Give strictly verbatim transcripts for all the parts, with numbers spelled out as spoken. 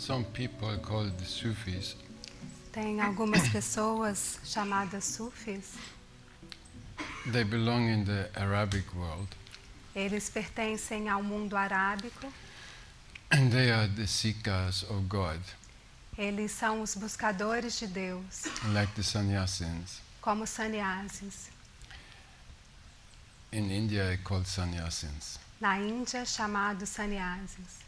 some people called the Sufis. Tem algumas pessoas chamadas sufis. They belong in the Arabic world. Eles pertencem ao mundo arábico. And they are the seekers of God, Eles são os buscadores de Deus, like the sannyasins. como sannyasis. In India, they're called sannyasins. Na Índia, chamados sannyasis.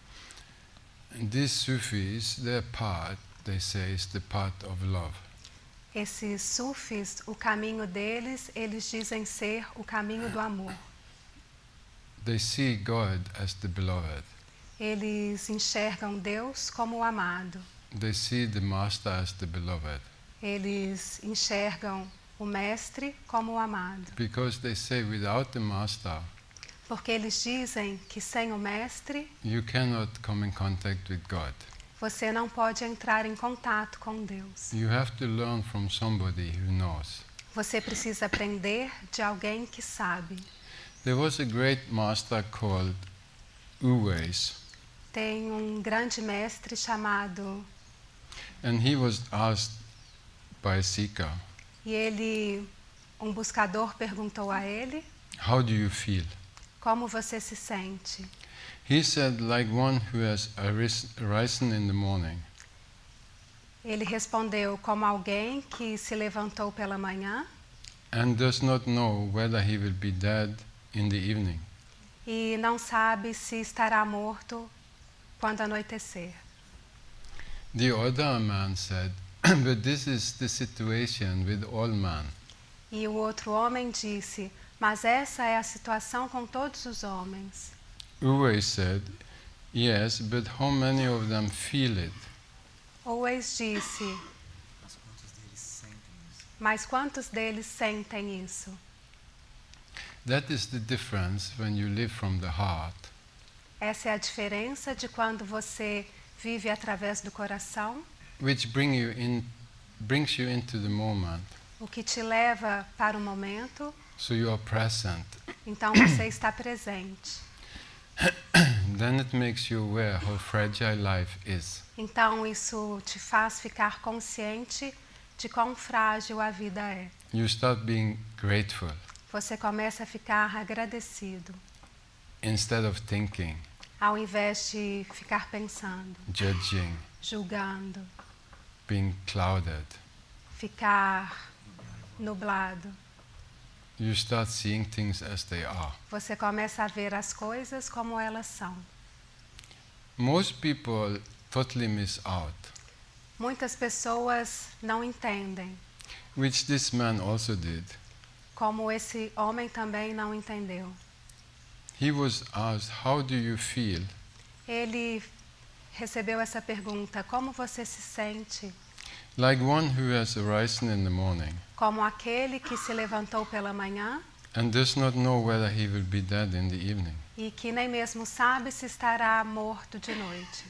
And these Sufis, their path, they say, is the path of love. Esses sufis, o caminho deles, eles dizem ser o caminho do amor. They see God as the beloved. Eles enxergam Deus como o amado. They see the Master as the beloved. Eles enxergam o mestre como o amado. Because they say without the Master, Porque eles dizem que sem o mestre, you cannot come in contact with God. você não pode entrar em contato com Deus. You have to learn from somebody who knows. Você precisa aprender de alguém que sabe. There was a great master called Uwais, Tem um grande mestre chamado, and he was asked by a seeker, e ele, um buscador perguntou a ele, how do you feel? como você se sente? He said, like one who has aris- arisen in the morning Ele respondeu como alguém que se levantou pela manhã and does not know whether he will be dead in the evening. e não sabe se estará morto quando anoitecer. The other man said, but this is the situation with all men. E o outro homem disse, mas essa é a situação com todos os homens. Uwais said, yes, but how many of them feel it? Oweis disse, Mas quantos deles sentem isso? mas quantos deles sentem isso? That is the difference when you live from the heart. Essa é a diferença de quando você vive através do coração, Which bring you in, brings you into the moment, o que te leva para o momento, so you are present. então você está presente. Then it makes you aware how fragile life is. Então isso te faz ficar consciente de quão frágil a vida é. You start being grateful Você começa a ficar agradecido, instead of thinking, ao invés de ficar pensando, judging, julgando, being clouded. ficar nublado. You start seeing things as they are. Você começa a ver as coisas como elas são. Most people totally miss out, Muitas pessoas não entendem, which this man also did. como esse homem também não entendeu. He was asked, how do you feel? Ele recebeu essa pergunta, como você se sente? Like one who has arisen in the morning Como aquele que se levantou pela manhã and does not know whether he will be dead in the evening. e que nem mesmo sabe se estará morto de noite.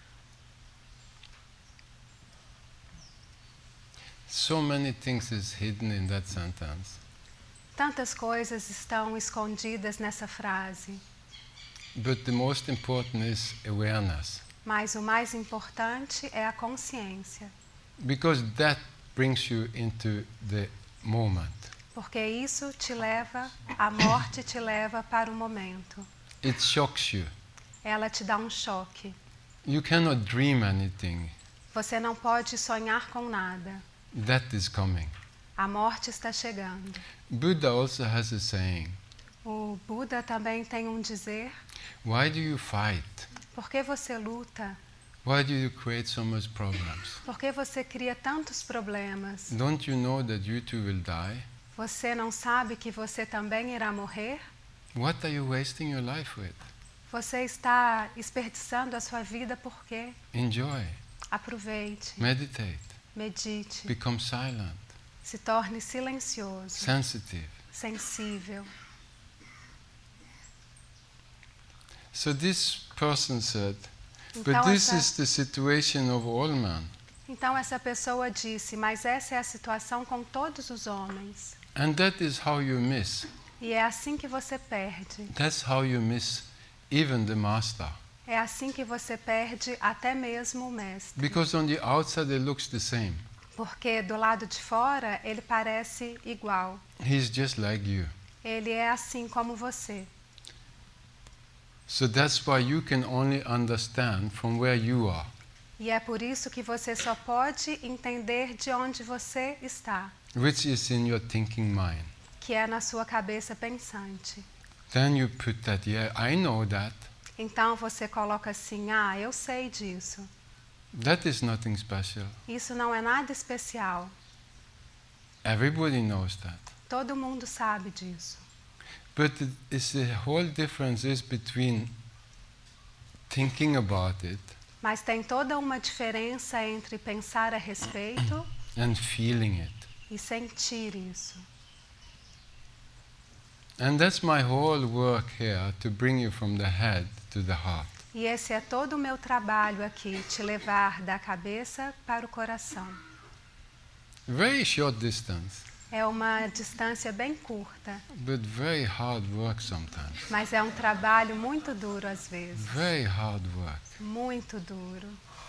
So many things is hidden in that sentence. Tantas coisas estão escondidas nessa frase, But the most important is awareness, mas o mais importante é a consciência, because that brings you into the moment. porque isso te leva, a morte te leva para o momento. It shocks you. Ela te dá um choque. You cannot dream anything. Você não pode sonhar com nada. That is coming. A morte está chegando. Buddha also has a saying, O Buda também tem um dizer, why do you fight? por que você luta? Why do you create so much problems? Por que você cria tantos problemas? Don't you know that you too will die? Você não sabe que você também irá morrer? What are you wasting your life with? Você está desperdiçando a sua vida por quê? Enjoy, Aproveite, meditate, medite, become silent, se torne silencioso, sensitive. sensível. So this person said, but Então this essa, is the situation of all men. então essa pessoa disse, mas essa é a situação com todos os homens. And that is how you miss. E é assim que você perde. That's how you miss even the master. É assim que você perde até mesmo o mestre. Because on the outside it looks the same. Porque do lado de fora ele parece igual. He's just like you. Ele é assim como você. So that's why you can only understand from where you are. E é por isso que você só pode entender de onde você está, Which is in your thinking mind. que é na sua cabeça pensante. Then you put that, yeah, I know that. Então você coloca assim: ah, eu sei disso. That is nothing special. Isso não é nada especial. Everybody knows that. Todo mundo sabe disso. But it is the whole difference is between thinking about it Mas tem toda uma diferença entre pensar a respeito and feeling it. e sentir isso. And that's my whole work here, to bring you from the head to the heart. E esse é todo o meu trabalho aqui, te levar da cabeça para o coração. Very short distance, É uma distância bem curta, but very hard work sometimes. mas é um trabalho muito duro às vezes. Very hard work. Muito duro.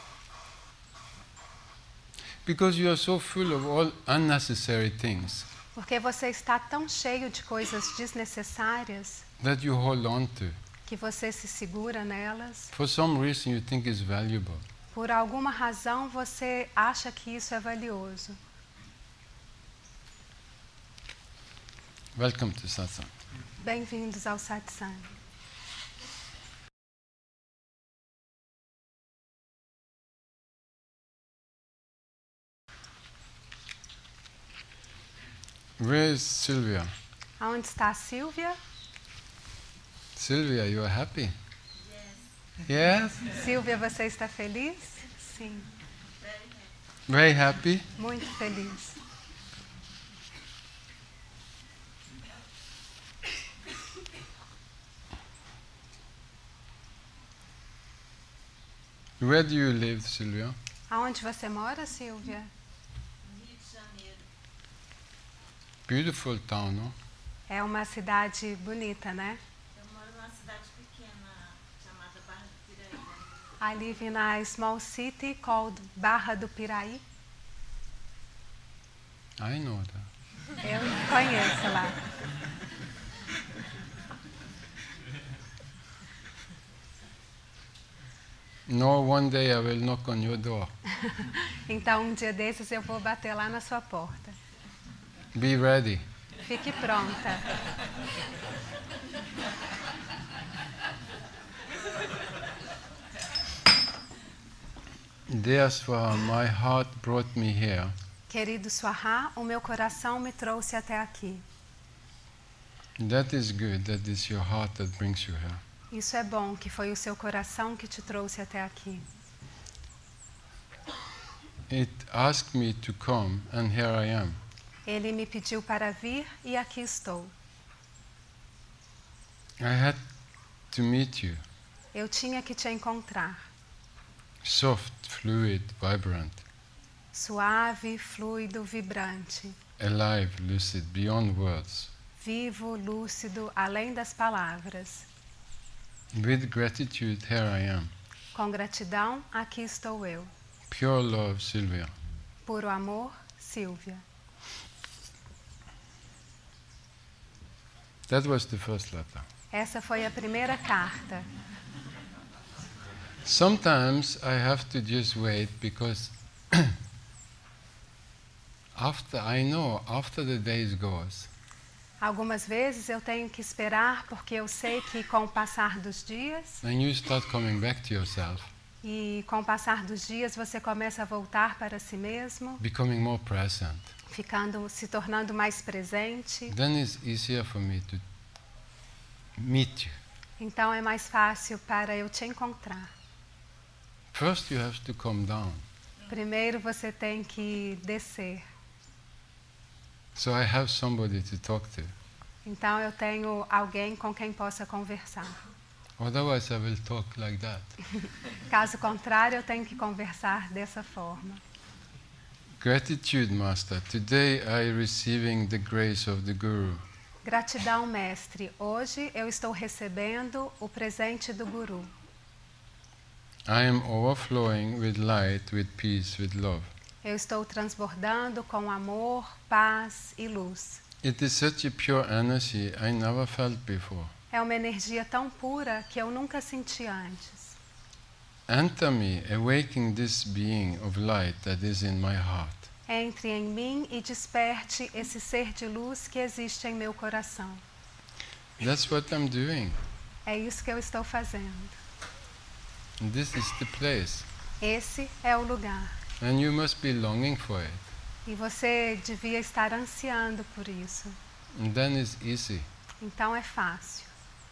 Because you are so full of all unnecessary things Porque você está tão cheio de coisas desnecessárias that you hold on to. que você se segura nelas. For some reason you think it's valuable. Por alguma razão você acha que isso é valioso. Welcome to Satsang. Bem-vindos ao Satsang. Where is Sylvia? Aonde está a Silvia? Sylvia, you are happy? Yes. Silvia, você está feliz? Sim, Very happy? muito feliz. Where do you live, Sylvia? Aonde você mora, Silvia? Rio de Janeiro. Beautiful town, no? É uma cidade bonita, né? Eu moro numa cidade pequena chamada Barra do Piraí. I live in a small city called Barra do Piraí. I know that. Eu conheço lá. No, one day I will knock on your door. Então, um dia desses eu vou bater lá na sua porta. Be ready. Fique pronta. Dear Swaha, my heart brought me here. Querido Swaha, o meu coração me trouxe até aqui. That is good. That is your heart that brings you here. Isso é bom, que foi o seu coração que te trouxe até aqui. It asked me to come, and here I am. Ele me pediu para vir e aqui estou. I had to meet you. Eu tinha que te encontrar. Soft, fluid, vibrant, Suave, fluido, vibrante. alive, lucid, beyond words. Vivo, lúcido, além das palavras. With gratitude, here I am. Com gratidão, aqui estou eu. Pure love, Sylvia. Puro amor, Silvia. That was the first letter. Essa foi a primeira carta. Sometimes I have to just wait because after I know after the days goes, Algumas vezes eu tenho que esperar porque eu sei que com o passar dos dias then you start coming back to yourself, e com o passar dos dias você começa a voltar para si mesmo, becoming more present. ficando, se tornando mais presente. Then it's easier for me to meet you. Então é mais fácil para eu te encontrar. First you have to come down. Primeiro você tem que descer. So I have somebody to talk to. Então eu tenho alguém com quem possa conversar. Otherwise I will talk like that. Caso contrário, eu tenho que conversar dessa forma. Gratitude, Master. Today I receiving the grace of the Guru. Gratidão, mestre. Hoje eu estou recebendo o presente do Guru. I am overflowing with light, with peace, with love. Eu estou transbordando com amor, paz e luz. It is such a pure energy I never felt before. É uma energia tão pura que eu nunca senti antes. Enter me, awaking this being of light that is in my heart. Entre em mim e desperte esse ser de luz que existe em meu coração. That's what I'm doing. É isso que eu estou fazendo. And this is the place. Esse é o lugar. And you must be longing for it. E você devia estar ansiando por isso. And then it's easy. Então é fácil.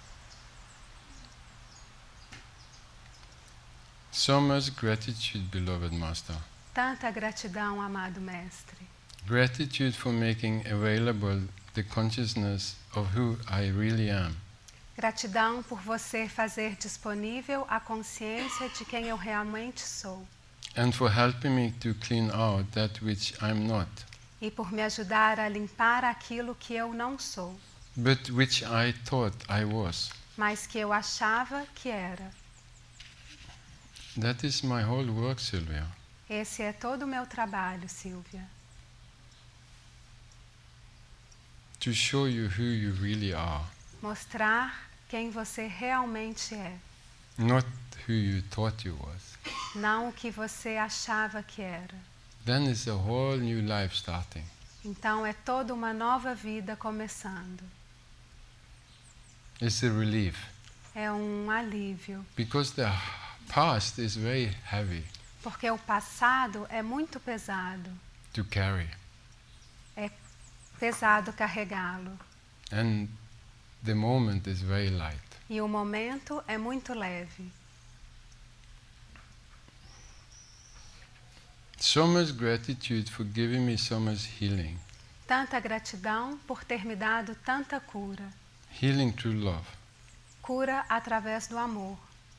So much gratitude, beloved Master. Tanta gratidão, amado Mestre. Gratitude for making available the consciousness of who I really am. Gratidão por você fazer disponível a consciência de quem eu realmente sou. And for helping me to clean out that which I'm not, E por me ajudar a limpar aquilo que eu não sou, but which I thought I was. mas que eu achava que era. That is my whole work, Sylvia. Esse é todo o meu trabalho, Silvia. To show you who you really are, Mostrar quem você realmente é, not who you thought you was. não o que você achava que era. Then is a whole new life starting. Então é toda uma nova vida começando. It's a relief, É um alívio, because the past is very heavy porque o passado é muito pesado. to carry, É pesado carregá-lo. and the moment is very light. E o momento é muito leve. So much gratitude for giving me so much healing. Tanta gratidão por ter me dado tanta cura. Healing through love. Cura através do amor.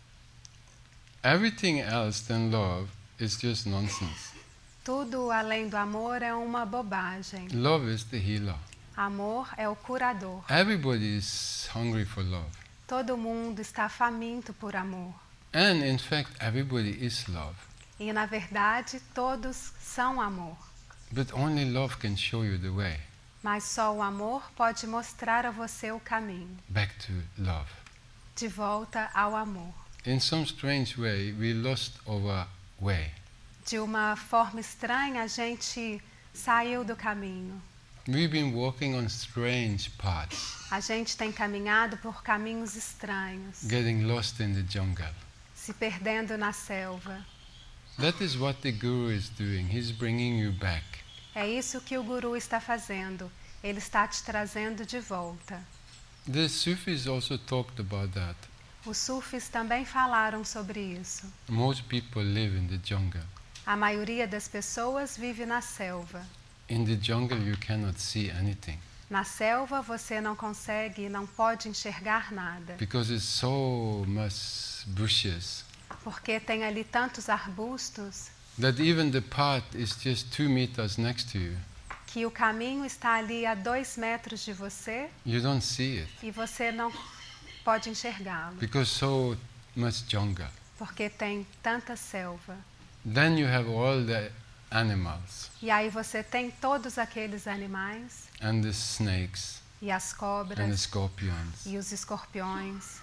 Everything else than love is just nonsense. Tudo além do amor é uma bobagem. Love is the healer. Amor é o curador. Everybody is hungry for love. Todo mundo está faminto por amor. And in fact, everybody is love. E, na verdade, todos são amor. But only love can show you the way Mas só o amor pode mostrar a você o caminho. back to love. De volta ao amor. In some strange way, we lost our way. De uma forma estranha, a gente saiu do caminho. We've been walking on strange paths, A gente tem caminhado por caminhos estranhos, getting lost in the jungle. se perdendo na selva. That is what the Guru is doing. He's bringing you back. É isso que o Guru está fazendo. Ele está te trazendo de volta. The Sufis also talked about that. Os sufis também falaram sobre isso. Most people live in the jungle. A maioria das pessoas vive na selva. In the jungle, you cannot see anything Na selva você não consegue, não pode enxergar nada, because it's so much bushes porque tem ali tantos arbustos that even the path is just two meters next to you. que o caminho está ali a dois metros de você You don't see it e você não pode enxergá-lo, because so much jungle. porque tem tanta selva. Then you have all the animals E aí você tem todos aqueles animais and the snakes e as and the cobras scorpions. e os escorpiões,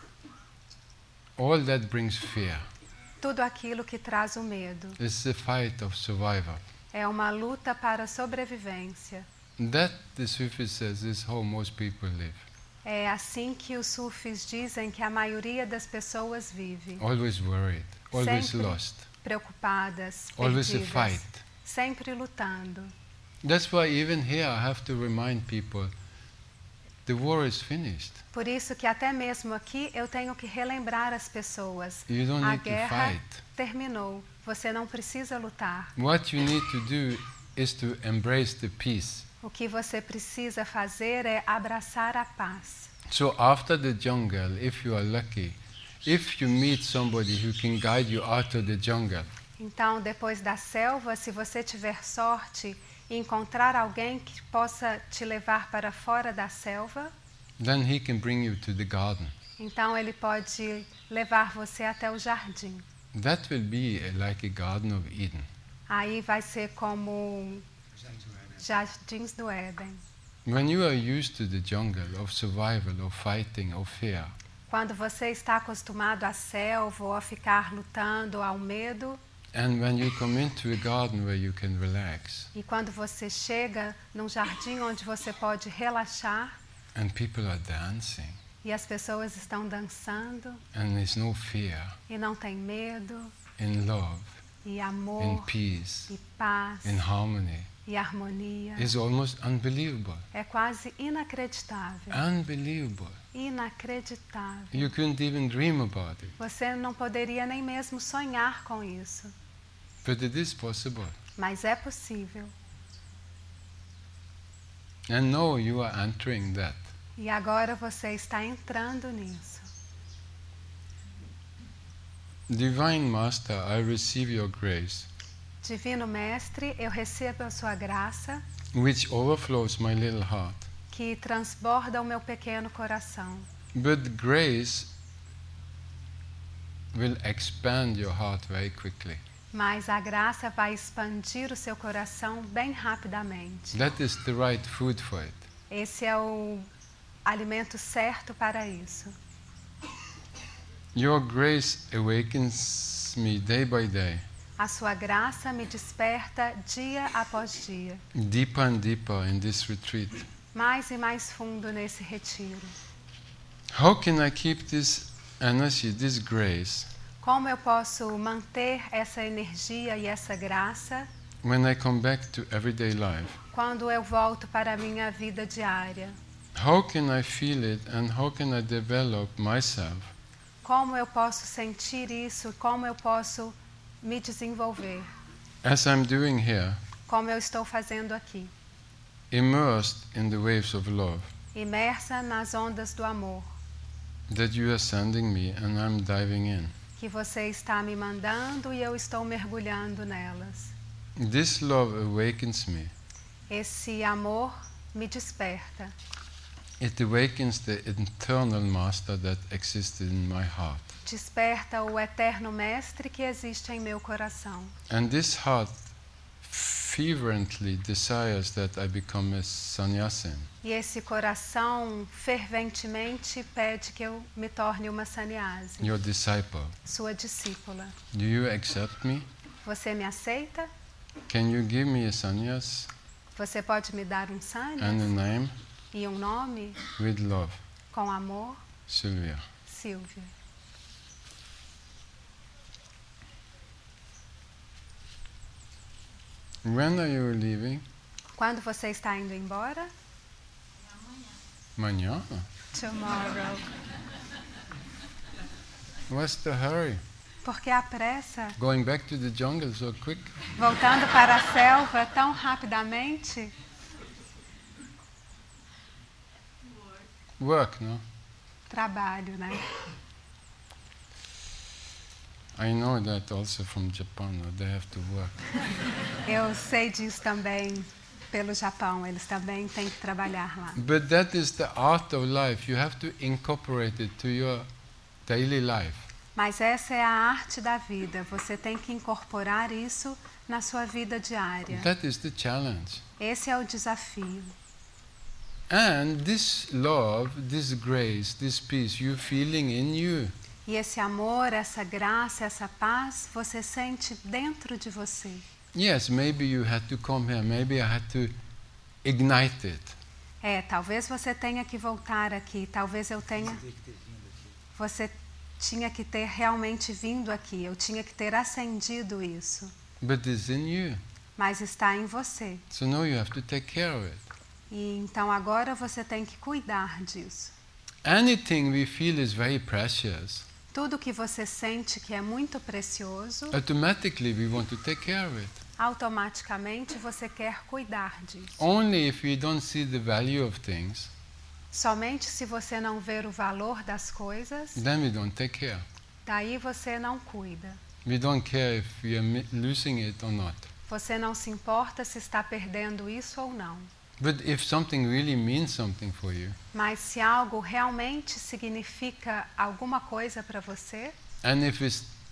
All that brings fear. tudo aquilo que traz o medo. It's the fight of survival. É uma luta para a sobrevivência. That, the Sufi says, is how most people live. É assim que os sufis dizem que a maioria das pessoas vive, Always worried, always Sempre. lost, preocupadas, always a perdidas, fight. sempre lutando. That's why even here I have to remind people, the war is finished. Por isso que até mesmo aqui eu tenho que relembrar as pessoas. You don't A need to guerra fight. terminou. Você não precisa lutar. What you need to do is to embrace the peace. O que você precisa fazer é abraçar a paz. So after the jungle, if you are lucky, if you meet somebody who can guide you out of the jungle, Então, depois da selva, se você tiver sorte e encontrar alguém que possa te levar para fora da selva, then he can bring you to the garden. então ele pode levar você até o jardim. that will be uh, like a Garden of Eden. aí vai ser como jardins do Éden. When you are used to the jungle of survival, of fighting, of fear, Quando você está acostumado à selva ou a ficar lutando ao medo, and when you come into a garden where you can relax, e quando você chega num jardim onde você pode relaxar and people are dancing, e as pessoas estão dançando and there's no fear, e não tem medo in love, e in amor peace, e paz in harmony, e harmonia, is almost unbelievable. é quase inacreditável. Unbelievable. Inacreditável. You couldn't even dream about it. Você não poderia nem mesmo sonhar com isso, But it is possible. mas é possível. And now you are entering that. E agora você está entrando nisso. Divine Master, I receive your grace, Divino Mestre, eu recebo a sua graça, which overflows my little heart. que transborda o meu pequeno coração. But grace will expand your heart very quickly. Mas a graça vai expandir o seu coração bem rapidamente. That is the right food for it. Esse é o alimento certo para isso. Your grace awakens me day by day, A sua graça me desperta dia após dia, deeper and deeper in this retreat. mais e mais fundo nesse retiro. How can I keep this energy, this grace, Como eu posso manter essa energia e essa graça when I come back to everyday life? quando eu volto para a minha vida diária? How can I feel it and how can I develop myself Como eu posso sentir isso? Como eu posso me desenvolver? as I'm doing here, Como eu estou fazendo aqui, immersed in the waves of love imersa nas ondas do amor that you are sending me and I'm diving in? que você está me mandando e eu estou mergulhando nelas. This love awakens me. Esse amor me desperta. It awakens the internal master that existed in my heart. Desperta o eterno mestre que existe em meu coração. And this heart fervently desires that I become a sannyasin. E esse coração ferventemente pede que eu me torne uma sannyasi, Your disciple. sua discípula. Do you accept me? Você me aceita? Can you give me a sannyas Você pode me dar um and a sannyas name? e um nome With love, com amor? Sylvia. Silvia. When are you leaving? Quando você está indo embora? Manhã? Tomorrow. What's the hurry? Porque a pressa, Going back to the jungle so quick? voltando para a selva tão rapidamente, Work, no? trabalho, né? I know that also from Japan, no? They have to work. Eu sei disso também pelo Japão, eles também têm que trabalhar lá. But that is the art of life. You have to incorporate it to your daily life. Mas essa é a arte da vida, você tem que incorporar isso na sua vida diária. That is the challenge. Esse é o desafio. And this love, this grace, this peace, you feeling in you. E esse amor, essa graça, essa paz, você sente dentro de você. Yes, maybe you had to come here. Maybe I had to ignite it. É, talvez você tenha que voltar aqui, talvez eu tenha. Você teria que ter vindo aqui. Você tinha que ter realmente vindo aqui, eu tinha que ter acendido isso. But it's in you. Mas está em você. So now you have to take care of it. E então agora você tem que cuidar disso. Anything we feel is very precious. Tudo que você sente que é muito precioso, Automatically we want to take care of it. automaticamente você quer cuidar disso. Only if we don't see the value of things, Somente se você não ver o valor das coisas, then we don't take care. daí você não cuida. We don't care if we are mi- losing it or not. Você não se importa se está perdendo isso ou não. But if something really means something for you, Mas se algo realmente significa alguma coisa para você, and if it's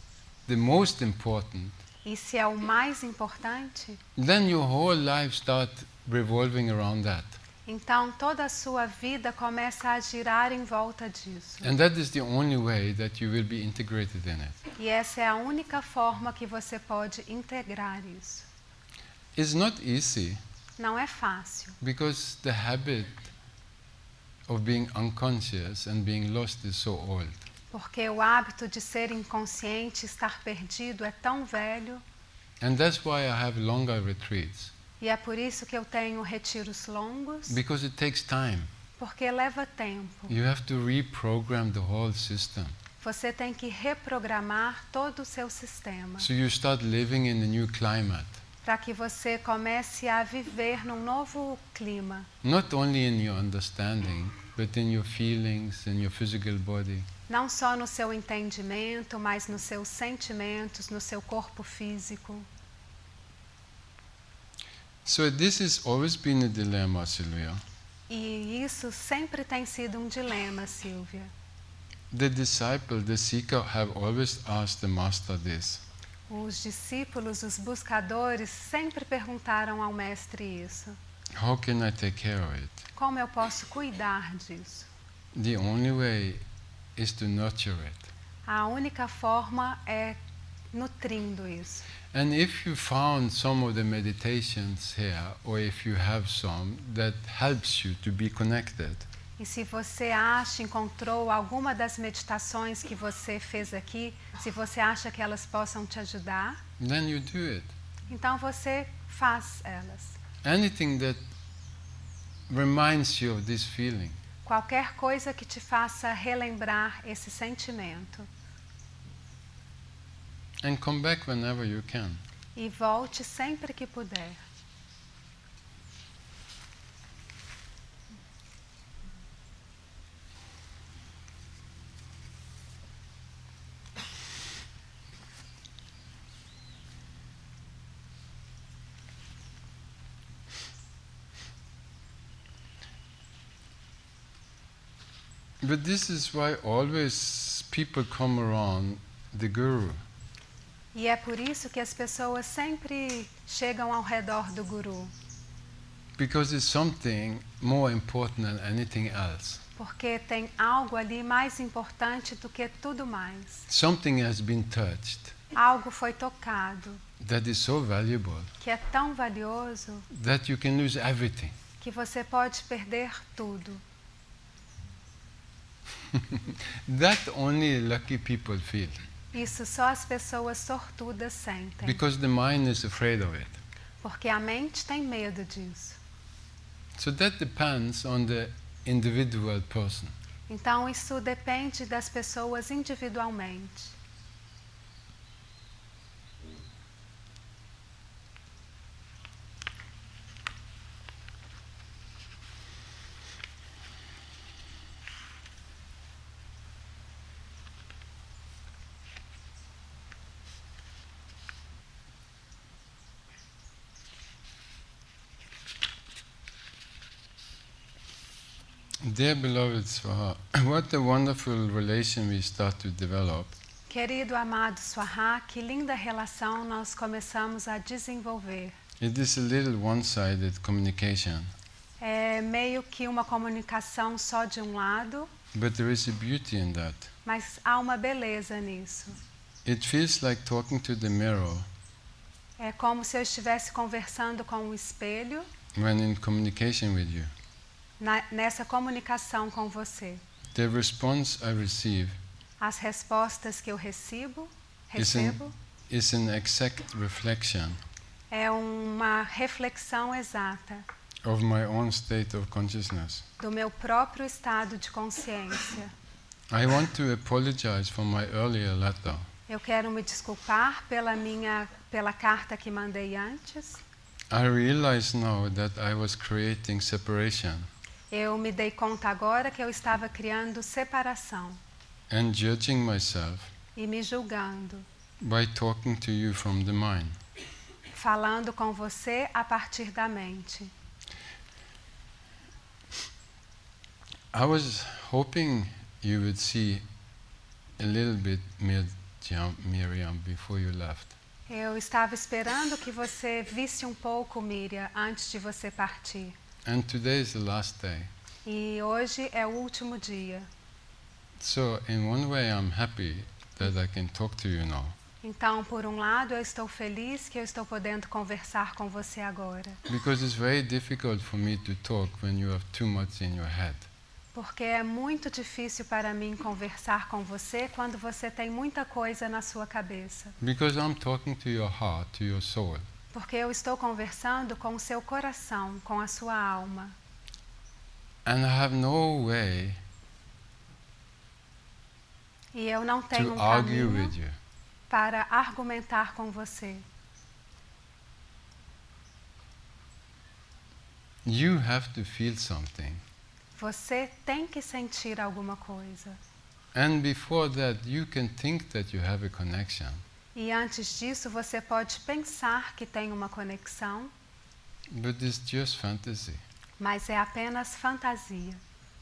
the most important, e se é o mais importante, then your whole life start revolving around that. então toda a sua vida começa a girar em volta disso. And that is the only way that you will be integrated in it. E essa é a única forma que você pode integrar isso. It's not easy Não é fácil, because the habit of being unconscious and being lost is so old. porque o hábito de ser inconsciente, estar perdido, é tão velho. And that's why I have longer retreats, E é por isso que eu tenho retiros longos, because it takes time. porque leva tempo. You have to reprogram the whole system. Você tem que reprogramar todo o seu sistema So you start living in a new climate, para que você comece a viver num novo clima. not only in your understanding, but in your feelings, in your physical body. Não só no seu entendimento, mas nos seus sentimentos, no seu corpo físico. So this has always been a dilemma, Sylvia. E isso sempre tem sido um dilema, Silvia. The disciple, the seeker, have always asked the master this. Os discípulos, os buscadores, sempre perguntaram ao mestre isso. How can I take care of it? Como eu posso cuidar disso? The only way is to nurture it. A única forma é nutrindo isso. And if you found some of the meditations here, or if you have some, that helps you to be connected, E se você acha, encontrou alguma das meditações que você fez aqui, se você acha que elas possam te ajudar, then you do it. então você faz elas. Anything that reminds you of this feeling. Qualquer coisa que te faça relembrar esse sentimento. And come back whenever you can. E volte sempre que puder. But this is why always people come around the guru. E é por isso que as pessoas sempre chegam ao redor do guru. Because it's something more important than anything else. Porque tem algo ali mais importante do que tudo mais. Something has been touched Algo foi tocado, that is so valuable que é tão valioso that you can lose everything. que você pode perder tudo. That only lucky people feel. Isso só as pessoas sortudas sentem. Because the mind is afraid of it. Porque a mente tem medo disso. So that depends on the individual person. Então isso depende das pessoas individualmente. Dear beloved Swaha, what a wonderful relation we start to develop. Querido amado Swaha, que linda relação nós começamos a desenvolver. It is a little one-sided communication, É meio que uma comunicação só de um lado, but there is a beauty in that. mas há uma beleza nisso. It feels like talking to the mirror É como se eu estivesse conversando com o espelho when in communication with you. na, nessa comunicação com você. The response I receive As respostas que eu recebo, is an, recebo is an exact reflection é uma reflexão exata of my own state of consciousness. do meu próprio estado de consciência. I want to apologize for my earlier letter. Eu quero me desculpar pela minha pela carta que mandei antes. I realize now that I was creating separation Eu me dei conta agora que eu estava criando separação and judging myself e me julgando, by talking to you from the mind. falando com você a partir da mente. I was hoping you would see a little bit more, Jam- Miriam, before you left. Eu estava esperando que você visse um pouco, Miriam, antes de você partir. And today is the last day. E hoje é o último dia. So, in one way, I'm happy that I can talk to you now. Então, por um lado, eu estou feliz que eu estou podendo conversar com você agora. Because it's very difficult for me to talk when you have too much in your head. Porque é muito difícil para mim conversar com você quando você tem muita coisa na sua cabeça. Because I'm talking to your heart, to your soul. Porque eu estou conversando com o seu coração, com a sua alma. And I have no way E eu não tenho to um argue caminho with you. para argumentar com você. You have to feel something. Você tem que sentir alguma coisa. And before that, you can think that you have a connection. E antes disso, você pode pensar que tem uma conexão, But it's just fantasy. mas é apenas fantasia.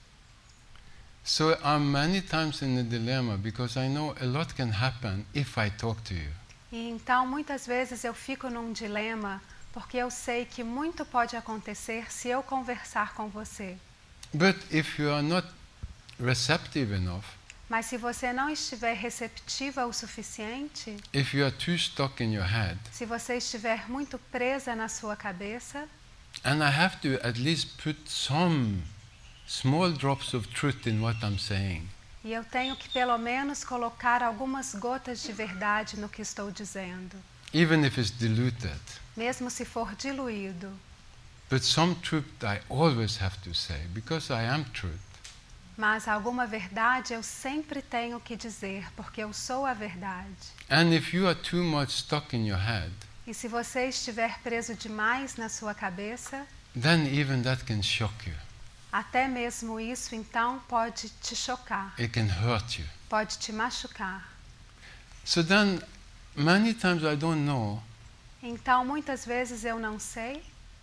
So I'm many times in a dilemma because I know a lot can happen if I talk to you. E então, muitas vezes eu fico num dilema, porque eu sei que muito pode acontecer se eu conversar com você. But if you are not receptive enough, Mas se você não estiver receptiva o suficiente, if you are too stuck in your head, se você estiver muito presa na sua cabeça, and I have to at least put some small drops of truth in what I'm saying, e eu tenho que pelo menos colocar algumas gotas de verdade no que estou dizendo, even if it's diluted. mesmo se for diluído. But some truth I always have to say because I am truth. Mas alguma verdade eu sempre tenho que dizer, porque eu sou a verdade. And if you are too much stuck in your head, E se você estiver preso demais na sua cabeça, then even that can shock you. até mesmo isso então pode te chocar, It can hurt you. pode te machucar. So then, many times I don't know Então muitas vezes eu não sei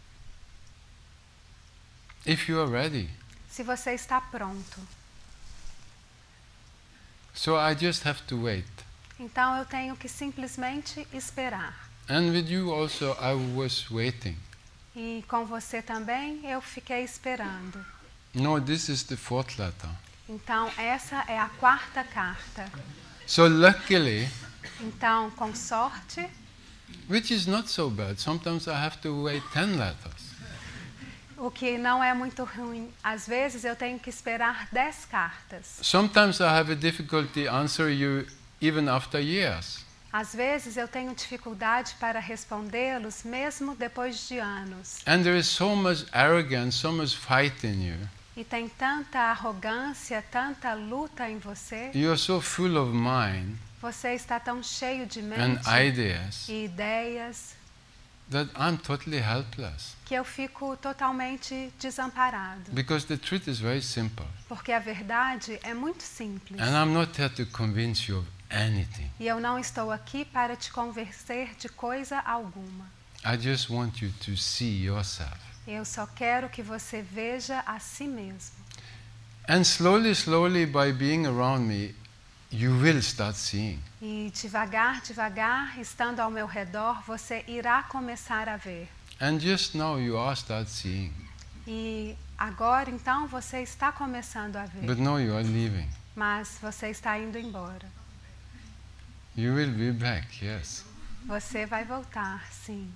if you are ready. se você está pronto. So I just have to wait. Então eu tenho que simplesmente esperar. And with you also, I was waiting. E com você também eu fiquei esperando. No, this is the fourth letter. Então essa é a quarta carta. So luckily, Então, com sorte, which is not so bad, sometimes I have to wait ten letters. o que não é muito ruim, às vezes eu tenho que esperar dez cartas. Sometimes I have a difficulty answer you even after years. Às vezes eu tenho dificuldade para respondê-los mesmo depois de anos. And there is so much arrogance, so much fight in you. E tem tanta arrogância, tanta luta em você. You are so full of mind Você está tão cheio de and mente ideas e ideias that I'm totally helpless. que eu fico totalmente desamparado. Because the truth is very simple. Porque a verdade é muito simples. And I'm not here to convince you of anything. E eu não estou aqui para te convencer de coisa alguma. I just want you to see yourself. Eu só quero que você veja a si mesmo. And slowly, slowly, by being around me, you will start seeing. E devagar, devagar, estando ao meu redor, você irá começar a ver. And just now you are start seeing. E agora, então, você está começando a ver. But now you are leaving. Mas você está indo embora. You will be back, yes. Você vai voltar, sim.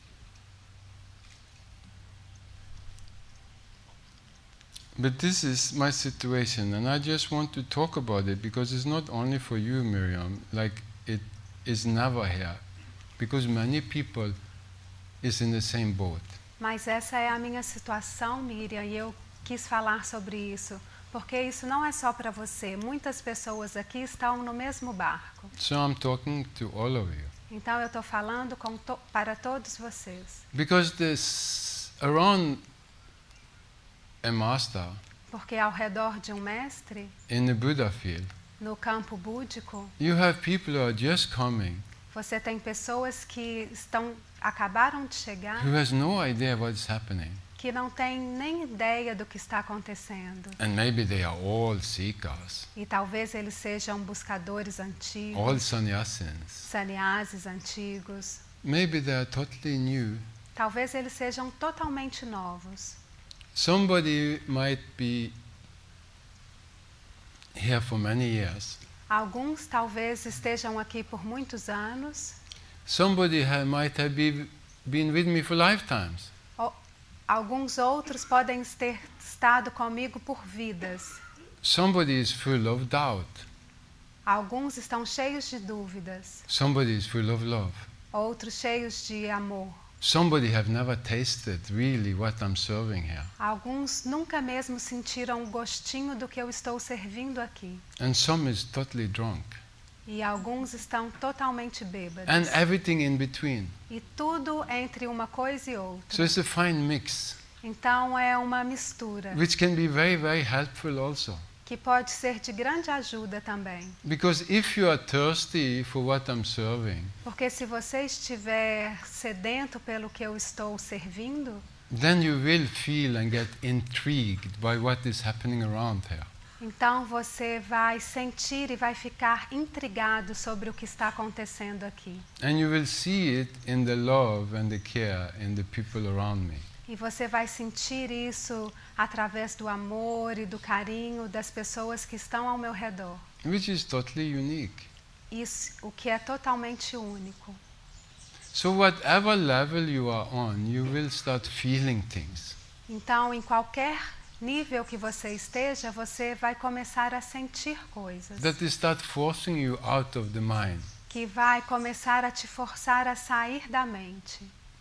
But this is my situation, and I just want to talk about it because it's not only for you, Miriam, like it is never here, because many people is in the same boat. Mas essa é a minha situação, Miriam, e eu quis falar sobre isso, porque isso não é só para você. Muitas pessoas aqui estão no mesmo barco. So I'm talking to all of you. Então eu estou falando com to para todos vocês. Because this around a master Porque ao redor de um mestre, in the Buddha field, no campo búdico, you have people who are just coming você tem pessoas que estão acabaram de chegar, who has no idea what's happening. que não têm nem ideia do que está acontecendo. And maybe they are all seekers, E talvez eles sejam buscadores antigos, all sannyasins. sannyasis antigos. Maybe they are totally new. Talvez eles sejam totalmente novos. Somebody might be here for many years. Alguns talvez estejam aqui por muitos anos. Somebody ha- might have be, been with me for lifetimes. Ou alguns outros podem ter estado comigo por vidas. Somebody is full of doubt. Alguns estão cheios de dúvidas. Somebody is full of love. Outros cheios de amor. Somebody have never tasted really what I'm serving here. Alguns nunca mesmo sentiram o gostinho do que eu estou servindo aqui. And some is totally drunk. E alguns estão totalmente bêbados. And everything in between. E tudo entre uma coisa e outra. So it's a fine mix, Então é uma mistura which can be very, very helpful also. que pode ser de grande ajuda também. Because if you are thirsty for what I'm serving, Porque se você estiver sedento pelo que eu estou servindo, then you will feel and get intrigued by what is happening around here. então você vai sentir e vai ficar intrigado sobre o que está acontecendo aqui. And you will see it in the love and the care in the people around me. E você vai sentir isso através do amor e do carinho das pessoas que estão ao meu redor. Which is totally unique. Isso, o que é totalmente único. So whatever level you are on, you will start feeling things. Então, em qualquer nível que você esteja, você vai começar a sentir coisas That is start forcing you out of the mind. que vai começar a te forçar a sair da mente.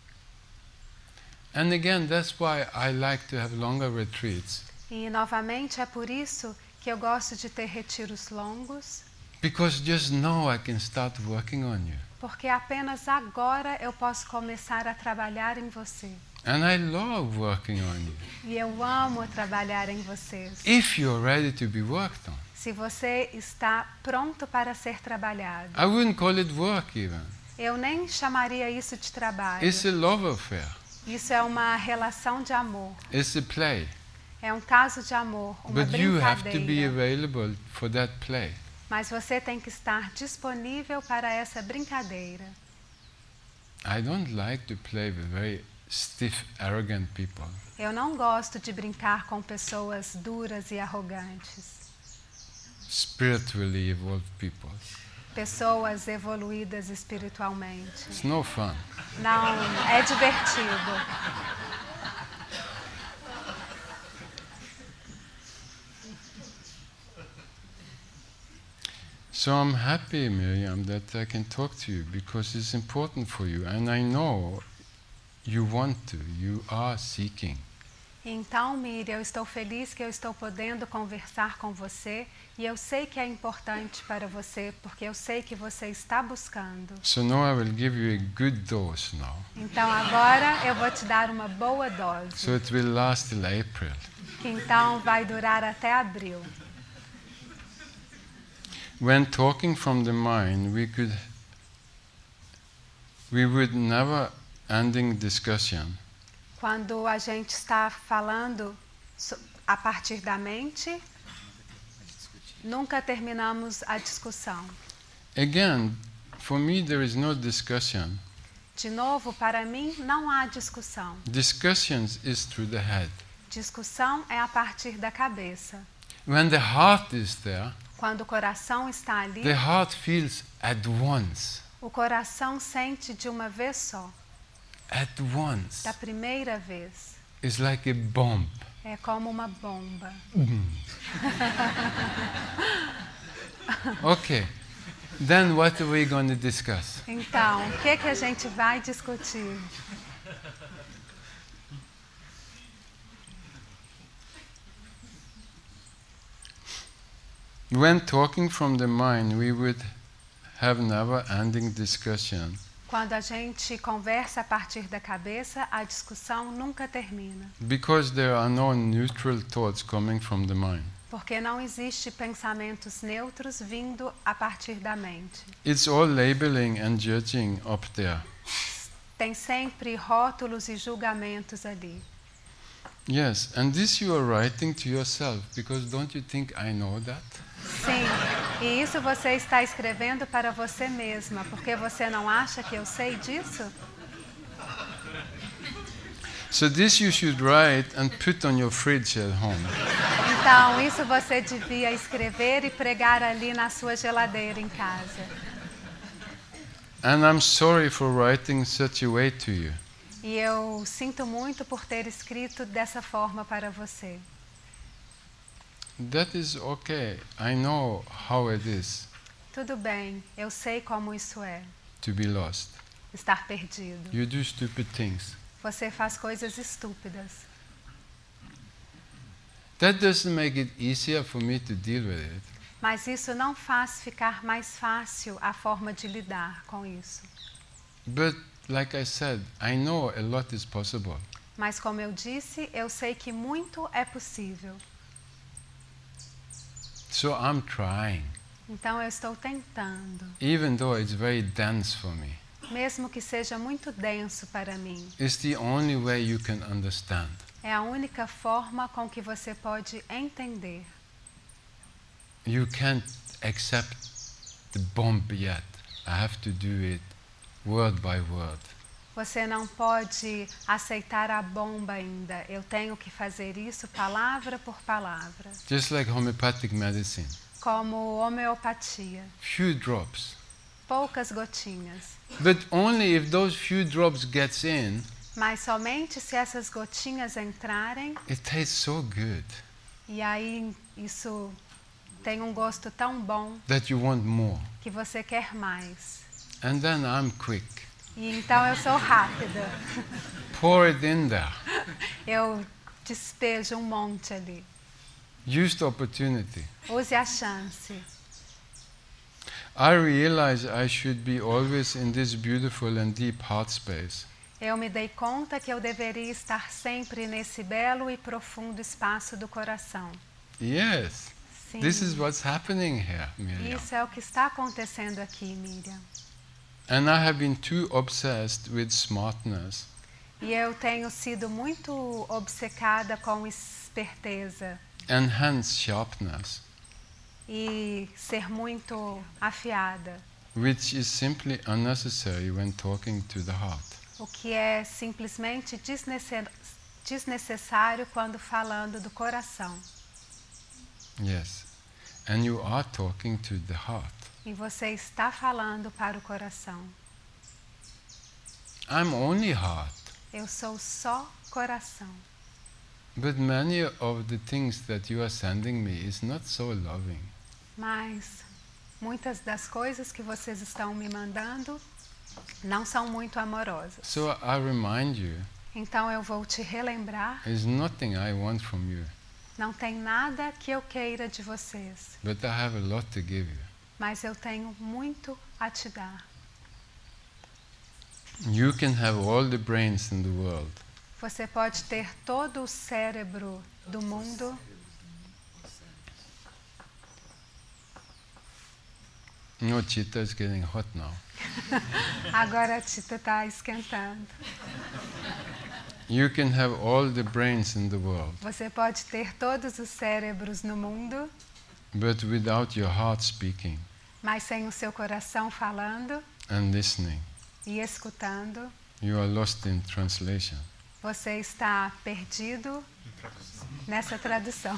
And again, that's why I like to have longer retreats. E novamente é por isso que eu gosto de ter retiros longos, Because just now I can start working on you. porque apenas agora eu posso começar a trabalhar em você. And I love working on you. E eu amo trabalhar em vocês. If you're ready to be worked on. Se você está pronto para ser trabalhado. I wouldn't call it work even. Eu nem chamaria isso de trabalho. It's a love affair. Isso é uma relação de amor. It's a play. É um caso de amor, uma But you have to be brincadeira. available for that play. Mas você tem que estar disponível para essa brincadeira. I don't like to play with very stiff, arrogant people. Eu não gosto de brincar com pessoas duras e arrogantes. Spiritually evolved people. Pessoas evoluídas espiritualmente. It's no fun. Não, é divertido. So I'm happy, Miriam, that I can talk to you because it's important for you. And I know you want to, you are seeking. Então, Miriam, eu estou feliz que eu estou podendo conversar com você e eu sei que é importante para você porque eu sei que você está buscando. So now I will give you a good dose now. Então agora eu vou te dar uma boa dose, So it will last till April. que então vai durar até abril. When talking from the mind, we could, we would never ending discussion. Quando a gente está falando so- a partir da mente, nunca terminamos a discussão. Again, for me there is no discussion. De novo, para mim, não há discussão. Discussions is through the head. Discussão é a partir da cabeça. When the heart is there, Quando o coração está ali, the heart feels at once. o coração sente de uma vez só, At once. da primeira vez. It's like a bomb. É como uma bomba. Okay. Then what are we going to discuss? Então, o que que a gente vai discutir? When talking from the mind, we would have never-ending discussion. Quando a gente conversa a partir da cabeça, a discussão nunca termina. Because there are no neutral thoughts coming from the mind. Porque não existe pensamentos neutros vindo a partir da mente. It's all labeling and judging up there. Tem sempre rótulos e julgamentos ali. Yes, and this you are writing to yourself, because don't you think I know that? Sim, e isso você está escrevendo para você mesma, porque você não acha que eu sei disso? So this you should write and put on your fridge at home. Então, isso você devia escrever e pregar ali na sua geladeira em casa. And I'm sorry for writing such a way to you. E eu sinto muito por ter escrito dessa forma para você. That is okay. I know how it is Tudo bem, eu sei como isso é, to be lost. estar perdido. You do stupid things. Você faz coisas estúpidas. That doesn't make it easier for me to deal with it. Mas isso não faz ficar mais fácil a forma de lidar com isso. But like I said, I know a lot is possible. Mas como eu disse, eu sei que muito é possível. So I'm trying, Então eu estou tentando, even though it's very dense for me. mesmo que seja muito denso para mim. It's the only way you can understand. É a única forma com que você pode entender. You can't accept the bomb yet. I have to do it word by word. Você não pode aceitar a bomba ainda. Eu tenho que fazer isso palavra por palavra. Just like homeopathic medicine. Como homeopatia. Few drops. Poucas gotinhas. But only if those few drops gets in, Mas somente se essas gotinhas entrarem, it tastes so good e aí isso tem um gosto tão bom that you want more. que você quer mais. And then I'm quick. E então eu sou rápida. Pour it in there. Eu despejo um monte ali. Use the opportunity. Use a chance. I realize I should be always in this beautiful and deep heart space. Eu me dei conta que eu deveria estar sempre nesse belo e profundo espaço do coração. Yes. Sim. This is what's happening here, Miriam. Isso é o que está acontecendo aqui, Miriam. And I have been too obsessed with smartness E eu tenho sido muito obcecada com esperteza and hence sharpness, e ser muito afiada, which is simply unnecessary when talking to the heart. o que é simplesmente desnece- desnecessário quando falando do coração. Yes. And you are talking to the heart. E você está falando para o coração. I'm only heart. Eu sou só coração. But many of the things that you are sending me is not so loving. Mas muitas das coisas que vocês estão me mandando não são muito amorosas. So I remind you, Então eu vou te relembrar, there's nothing I want from you, não tem nada que eu queira de vocês, but I have a lot to give you. mas eu tenho muito a te dar. You can have all the brains in the world, Você pode ter todo o cérebro do mundo, no, Chita is getting hot now. agora a Tita está esquentando. You can have all the brains in the world, Você pode ter todos os cérebros no mundo, but without your heart speaking mas sem o seu coração falando and listening, e escutando, you are lost in translation. você está perdido nessa tradução.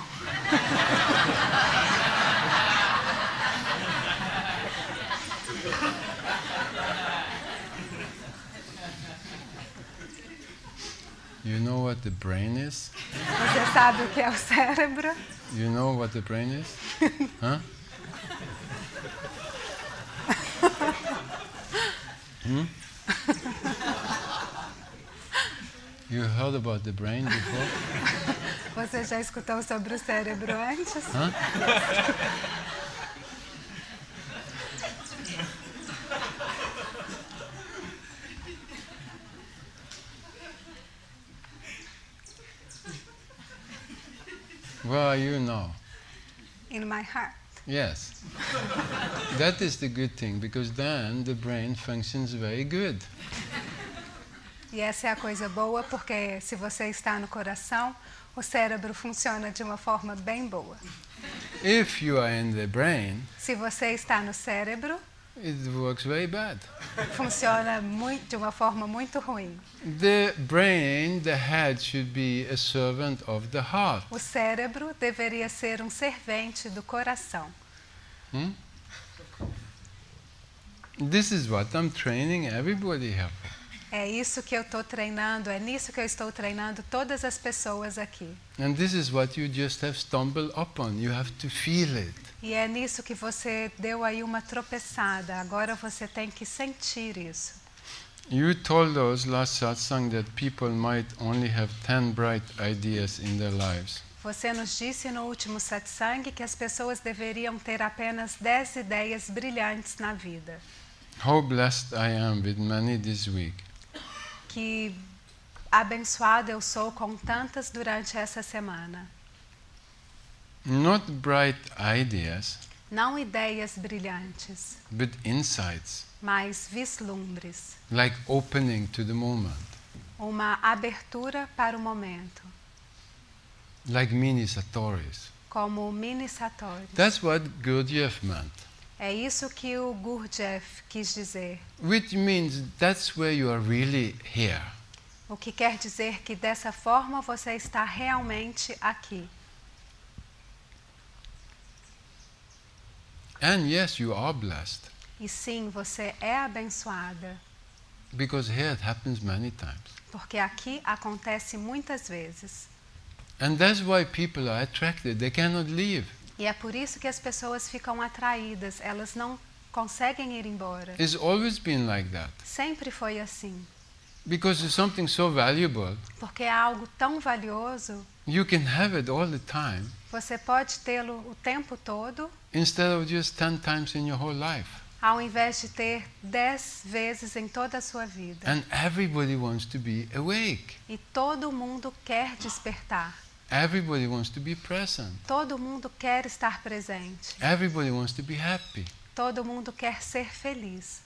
You know what the brain is? Você sabe o que é o cérebro? You know what the brain is? Huh? Hmm? You heard about the brain before? Você já escutou sobre o cérebro antes? Huh? Where are you now? In my heart. Yes. That is the good thing, because then the brain functions very good. E essa é a coisa boa, porque se você está no coração, o cérebro funciona de uma forma bem boa. If you are in the brain, Se você está no cérebro, it works very bad. funciona muito, de uma forma muito ruim. The brain, the head, should be a servant of the heart. O cérebro deveria ser um servente do coração. Hmm? This is what I'm training everybody here for. É isso que eu estou treinando, é nisso que eu estou treinando todas as pessoas aqui. And this is what you just have stumbled upon. You have to feel it. E é nisso que você deu aí uma tropeçada. Agora você tem que sentir isso. You told us last satsang that people might only have ten bright ideas in their lives. Você nos disse no último satsang que as pessoas deveriam ter apenas dez ideias brilhantes na vida. How blessed I am with many this week. Que abençoado eu sou com tantas durante essa semana. Not bright ideas, Não ideias brilhantes, but insights, mas vislumbres. like opening to the moment, Uma abertura para o momento, like mini satori's. como mini satori. That's what Gurdjieff meant. É isso que o Gurdjieff quis dizer. Which means that's where you are really here. O que quer dizer que dessa forma você está realmente aqui. And yes, you are blessed, E sim, você é abençoada, because here it happens many times. porque aqui acontece muitas vezes. And that's why people are attracted. They cannot leave. E é por isso que as pessoas ficam atraídas, elas não conseguem ir embora. It's always been like that. Sempre foi assim, Because it's something so valuable, porque é algo tão valioso, you can have it all the time, você pode tê-lo o tempo todo, instead of just ten times in your whole life. ao invés de ter dez vezes em toda a sua vida. And everybody wants to be awake. E todo mundo quer despertar. Everybody wants to be present. Todo mundo quer estar presente. Everybody wants to be happy. Todo mundo quer ser feliz.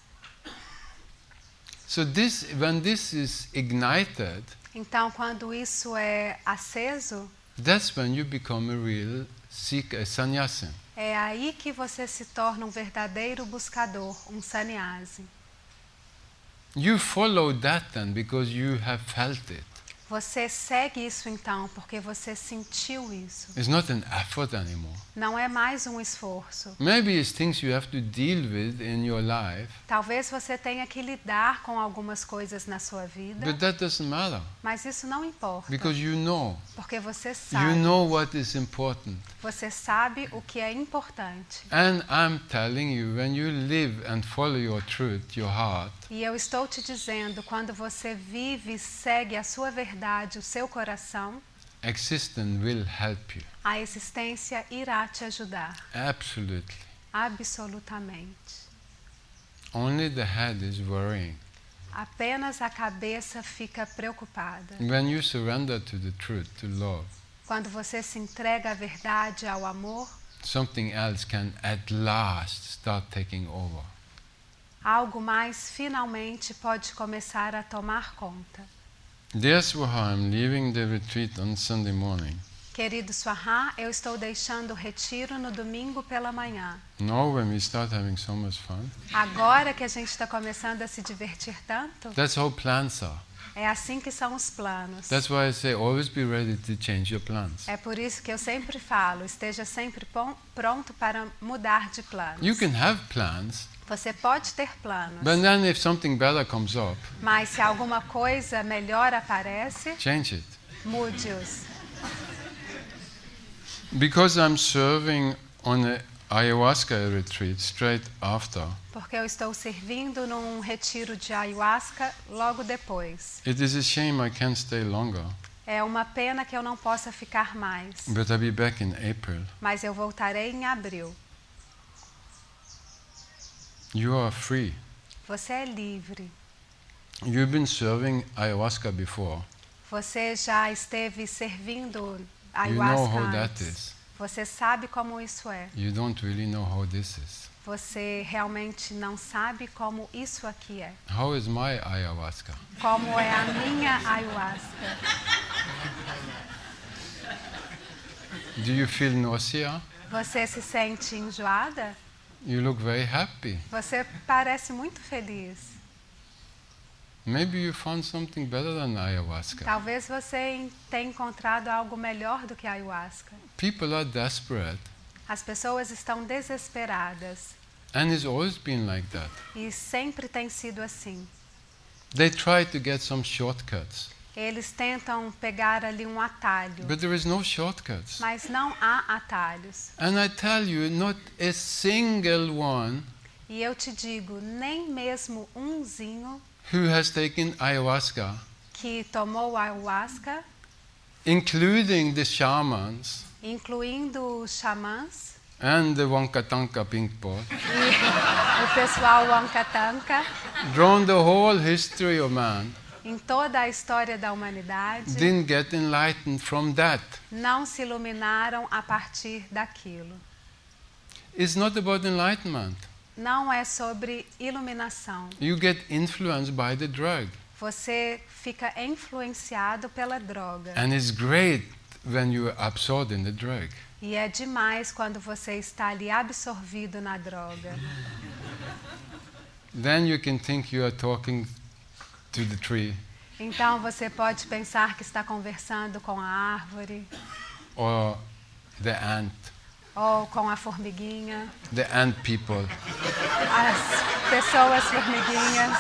So this, when this is ignited, Então, quando isso é aceso, that's when you become a real seeker, a sannyasin. é aí que você se torna um verdadeiro buscador, um sannyasi. You follow that then because you have felt it. Você segue isso então porque você sentiu isso. It's not an effort anymore. Não é mais um esforço. Maybe it's things you have to deal with in your life, Talvez você tenha que lidar com algumas coisas na sua vida, but that doesn't matter mas isso não importa, because you know. porque você You sabe. know what is important. Você sabe o que é importante. And I'm telling you, when you live and follow your truth, your heart, E eu estou te dizendo, quando você vive e segue a sua verdade, o seu coração, existence will help you. a existência irá te ajudar. Absolutely. Absolutamente. Only the head is worrying. Apenas a cabeça fica preocupada. When you surrender to the truth, to love, Quando você se entrega à verdade, ao amor, something else can at last start taking over. algo mais finalmente pode começar a tomar conta. Dear Swaha, I'm leaving the retreat on Sunday morning. Querido Swaha, eu estou deixando o retiro no domingo pela manhã. Now when we start having so much fun, Agora que a gente está começando a se divertir tanto, that's how plans are. é assim que são os planos. That's why I say always be ready to change your plans. É por isso que eu sempre falo, esteja sempre pon- pronto para mudar de planos. You can have plans, Você pode ter planos, but then if something better comes up, mas se alguma coisa melhor aparece, change it. mude-os. Because I'm serving on a ayahuasca retreat straight after, Porque eu estou servindo num retiro de ayahuasca logo depois. it is a shame I can't stay longer. É uma pena que eu não possa ficar mais, But I'll be back in April. mas eu voltarei em abril. You are free. Você é livre. You've been serving ayahuasca before. Você já esteve servindo You know ayahuasca how that antes. is. Você sabe como isso é. You don't really know how this is. Você realmente não sabe como isso aqui é. How is my ayahuasca? Como é a minha ayahuasca. Do you feel nausea? Você se sente enjoada? You look very happy. Você parece muito feliz. Maybe you found something better than ayahuasca. Talvez você tenha encontrado algo melhor do que a ayahuasca. People are desperate. As pessoas estão desesperadas. And it's always been like that. E sempre tem sido assim. They try to get some shortcuts. Eles tentam pegar ali um atalho. But there is no shortcuts. Mas não há atalhos. And I tell you, not a single one E eu te digo, nem mesmo umzinho who has taken ayahuasca, que tomou ayahuasca, including the shamans incluindo os xamãs and the Wankatanka Pinkpo, e o pessoal Wankatanka, drawn the whole history of man, em toda a história da humanidade, didn't get enlightened from that. não se iluminaram a partir daquilo. It's not about enlightenment. Não é sobre iluminação. You get influenced by the drug. Você fica influenciado pela droga. And it's great when you are absorbed in the drug. E é demais quando você está ali absorvido na droga. Then you can think you are talking to the tree Então você pode pensar que está conversando com a árvore, or the ant, ou com a formiguinha, the ant people. as pessoas formiguinhas,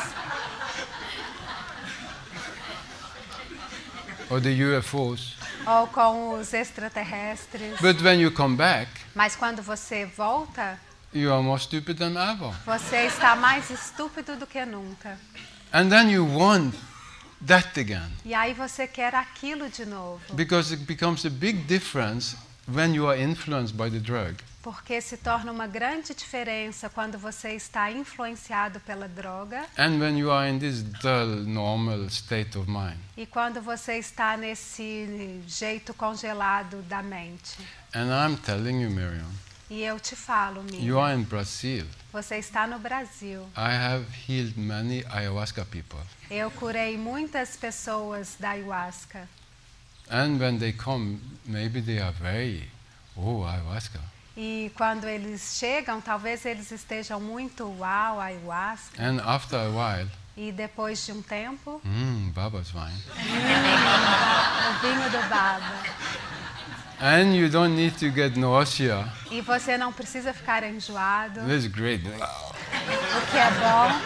Or the U F Os. ou com os extraterrestres. But when you come back, Mas quando você volta, you are more stupid than ever. você está mais estúpido do que nunca. And then you want that again. E aí você quer aquilo de novo. Because it becomes a big difference when you are influenced by the drug. Porque se torna uma grande diferença quando você está influenciado pela droga And when you are in this dull, normal state of mind. e quando você está nesse jeito congelado da mente. And I'm telling you, Miriam, E eu te falo, you Miriam, are in Brazil. você está no Brasil. I have healed many ayahuasca people. Eu curei muitas pessoas da ayahuasca. And when they come, maybe they are very, oh, ayahuasca. E quando eles chegam, talvez eles estejam muito uau, ayahuasca. And after a while, E depois de um tempo, mmm, Baba's wine. o vinho do baba. And you don't need to get nausea. E você não precisa ficar enjoado, That's great. o que é bom.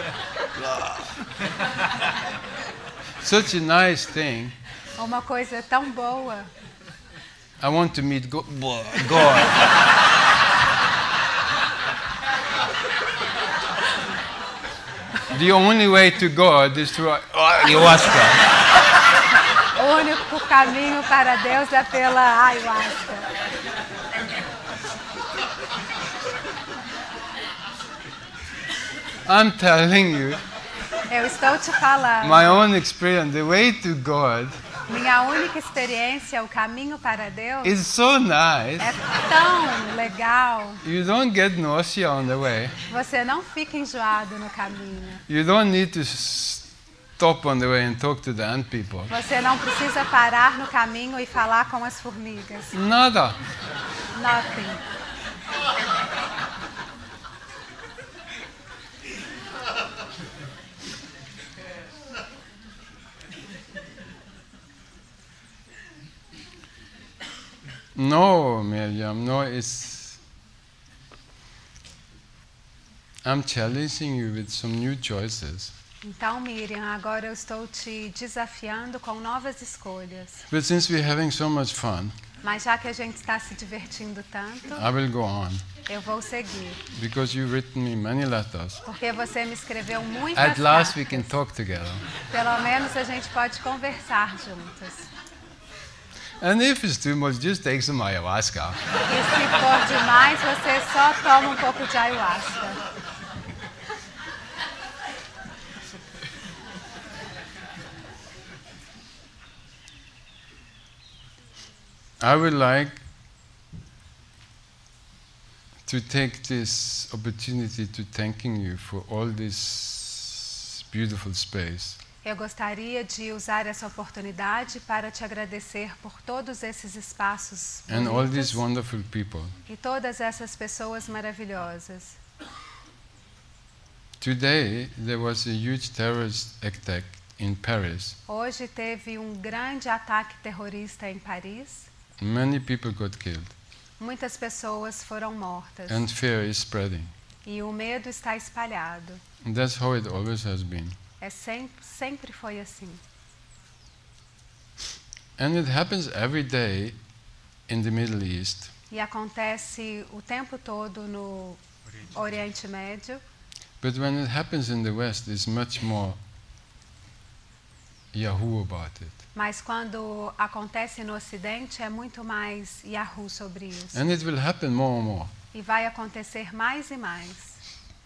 Such a nice thing. Uma coisa tão boa. I want to meet Go- God. The only way to God is through ayahuasca. O único caminho para Deus é pela ayahuasca. I'm telling you, Eu estou te falando. my own experience, the way to God Minha única experiência, o caminho para Deus, is so nice. é tão legal. You don't get nausea on the way. Você não fica enjoado no caminho. You don't need to stop on the way and talk to the ant people. Você não precisa parar no caminho e falar com as formigas. Nada. Nothing. No, Miriam, no, it's... I'm challenging you with some new choices. Então, Miriam, agora eu estou te desafiando com novas escolhas. But since we're having so much fun, Mas já que a gente está se divertindo tanto, I will go on. eu vou seguir. Because you've written me many letters. Porque você me escreveu muitas At last cartas. we can talk together. Pelo menos a gente pode conversar juntas. And if it's too much, just take some ayahuasca. E se for demais, você só toma um pouco de ayahuasca. I would like to take this opportunity to thanking you for all this beautiful space. Eu gostaria de usar essa oportunidade para te agradecer por todos esses espaços And all these bonitos wonderful people. e todas essas pessoas maravilhosas. Today there was a huge terrorist attack in Paris. Hoje teve um grande ataque terrorista em Paris. Many people got killed. Muitas pessoas foram mortas. And fear is spreading. E o medo está espalhado. And that's how it always has been. É sempre, sempre foi assim. And it happens every day in the Middle East. E acontece o tempo todo no Oriente Médio. But when it happens in the West, it's much more Yahoo about it. Mas quando acontece no Ocidente é muito mais Yahoo sobre isso. And it will happen more and more. E vai acontecer mais e mais.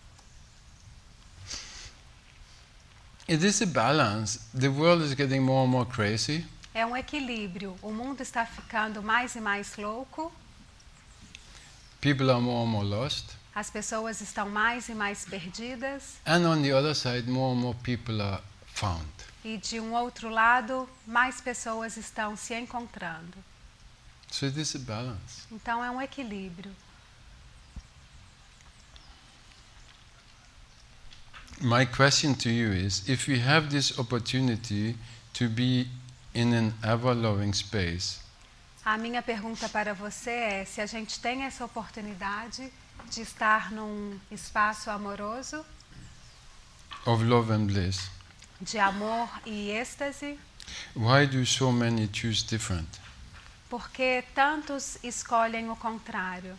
It is a balance. The world is getting more and more crazy. É um equilíbrio. O mundo está ficando mais e mais louco. People are more and more lost. As pessoas estão mais e mais perdidas. And on the other side, more and more people are found. E de um outro lado, mais pessoas estão se encontrando. So it is a balance. Então é um equilíbrio. My question to you is, if we have this opportunity to be in an ever-loving space, A minha pergunta para você é se a gente tem essa oportunidade de estar num espaço amoroso, of love and bliss, de amor e êxtase, why do so many choose different? porque tantos escolhem o contrário?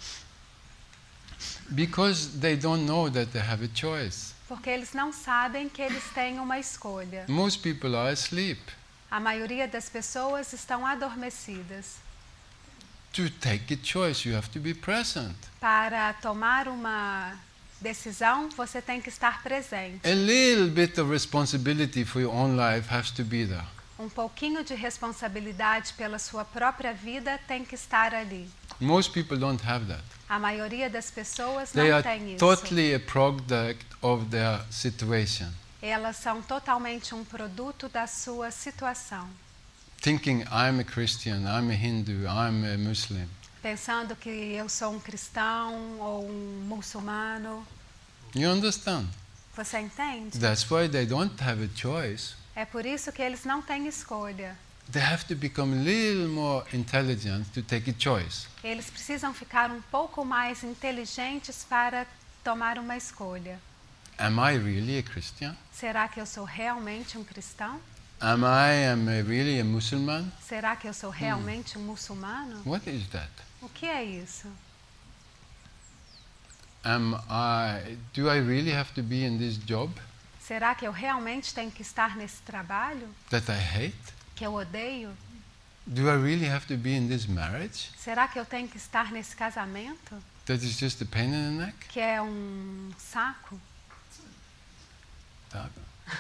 Because they don't know that they have a choice. Porque eles não sabem que eles têm uma escolha. Most people are asleep. A maioria das pessoas estão adormecidas. To take a choice, you have to be present. Para tomar uma decisão, você tem que estar presente. A little bit of responsibility for your own life has to be there. Um pouquinho de responsabilidade pela sua própria vida tem que estar ali. Most people don't have that. A maioria das pessoas They não are tem isso. totally a product of their situation. Elas são totalmente um produto da sua situação. Thinking, I'm a Christian, I'm a Hindu, I'm a Muslim. Pensando que eu sou um cristão ou um muçulmano. You understand? Você entende? That's why they don't have a choice. É por isso que eles não têm escolha. They have to become a little more intelligent to take a choice. Eles precisam ficar um pouco mais inteligentes para tomar uma escolha. Am I really a Christian? Será que eu sou realmente um cristão? Am I am I really a Muslim? Será que eu sou realmente um muçulmano? What is that? O que é isso? Am I, do I really have to be in this job Será que eu realmente tenho que estar nesse trabalho that I hate? que eu odeio? Do I really have to be in this marriage Será que eu tenho que estar nesse casamento that is just a pain in the neck? que é um saco? Tá.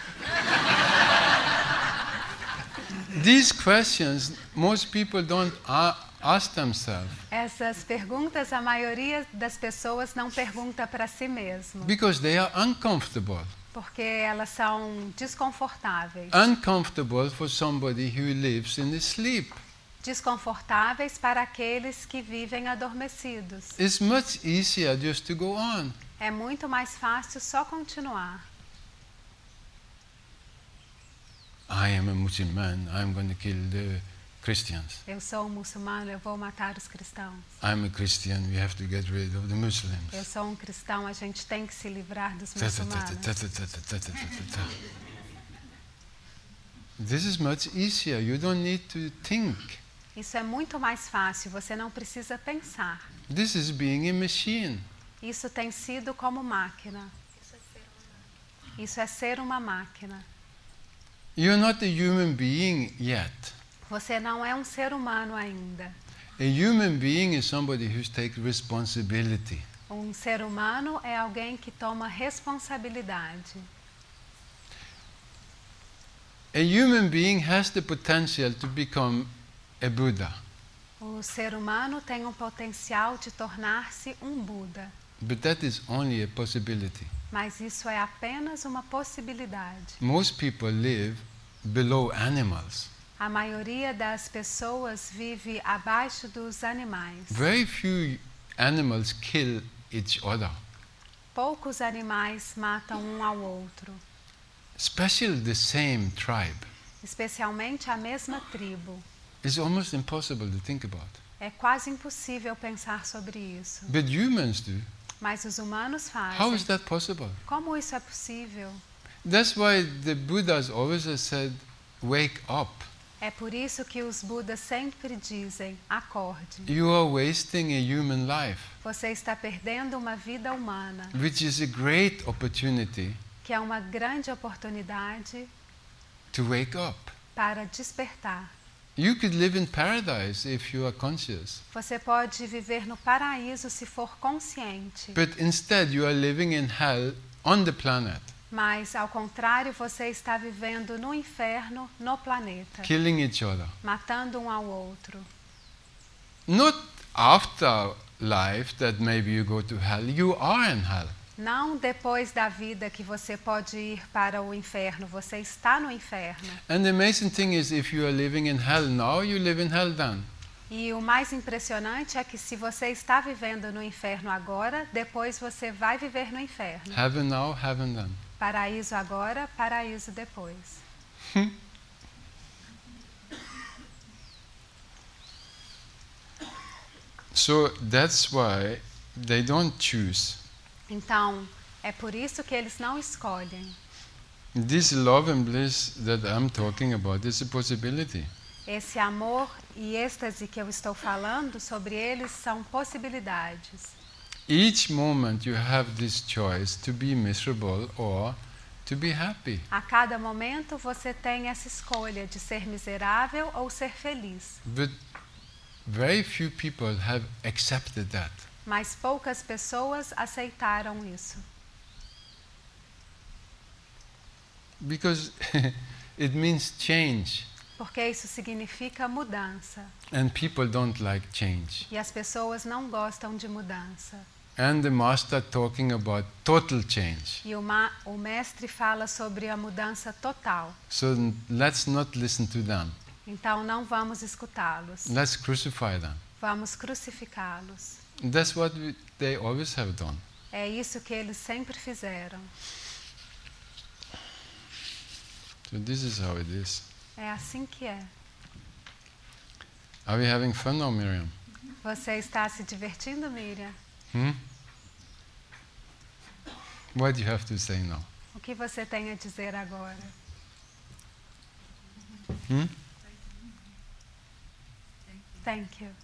These questions, most people don't a- ask themselves Essas perguntas a maioria das pessoas não pergunta para si mesmo, because they are uncomfortable. porque elas são desconfortáveis. Uncomfortable for somebody who lives in sleep. Desconfortáveis para aqueles que vivem adormecidos. It's much easier just to go on. É muito mais fácil só continuar. I am a Muslim man, I'm going to kill the Christians. Eu sou um muçulmano, eu vou matar os cristãos. I'm a Christian, we have to get rid of the Eu Muslims. sou um cristão, a gente tem que se livrar dos Ta- ta- ta- muçulmanos. ta- ta- ta- ta- ta- ta- ta- ta. This is much easier. You don't need to think. Isso é muito mais fácil, você não precisa pensar. This is being a machine. Isso tem sido como máquina. Isso é ser uma máquina. You're not a human being yet. Você não é um ser humano ainda. A human being is somebody who takes responsibility. Um ser humano é alguém que toma responsabilidade. A human being has the potential to become a Buddha. O ser humano tem um potencial de tornar-se um Buda, but that is only a possibility. mas isso é apenas uma possibilidade. Most people live below animals. A maioria das pessoas vive abaixo dos animais. Very few animals kill each other, Poucos animais matam um ao outro, especially the same tribe. especialmente a mesma tribo. It's almost impossible to think about. É quase impossível pensar sobre isso. But humans do. Mas os humanos How fazem. is that possible? Como isso é possível? That's why the Buddhas always have said, wake up. É por isso que os Budas sempre dizem, acorde. You are wasting a human life, Você está perdendo uma vida humana, which is a great opportunity que é uma grande oportunidade to wake up. para despertar. You could live in paradise if you are conscious. Você pode viver no paraíso se for consciente, But instead you are living in hell on the planet, mas ao contrário, você está vivendo no inferno no planeta, killing each other. matando um ao outro. Not after life that maybe you go to hell, you are in hell. Não depois da vida que você pode ir para o inferno, você está no inferno. And the amazing thing is, if you are living in hell now, you live in hell then. E o mais impressionante é que se você está vivendo no inferno agora, depois você vai viver no inferno. Heaven now, heaven then. Paraíso agora, paraíso depois. So that's why they don't choose. Então, é por isso que eles não escolhem. This love and bliss that I'm talking about is a possibility. Esse amor e êxtase que eu estou falando sobre eles são possibilidades. Each moment you have this choice to be miserable or to be happy. A cada momento você tem essa escolha de ser miserável ou ser feliz. But very few people have accepted that. Mas poucas pessoas aceitaram isso. Because it means change. Porque isso significa mudança. And people don't like change. E as pessoas não gostam de mudança. And the master talking about total change. E o, ma o mestre fala sobre a mudança total. So let's not listen to them. Então não vamos escutá-los. Let's crucify them. Vamos crucificá-los. That's what we, they always have done. É isso que eles sempre fizeram. So this is how it is. É assim que é. Are we having fun now, Miriam? Você está se divertindo, Miriam? Hmm? What do you have to say now? O que você tem a dizer agora? Hmm? Thank you.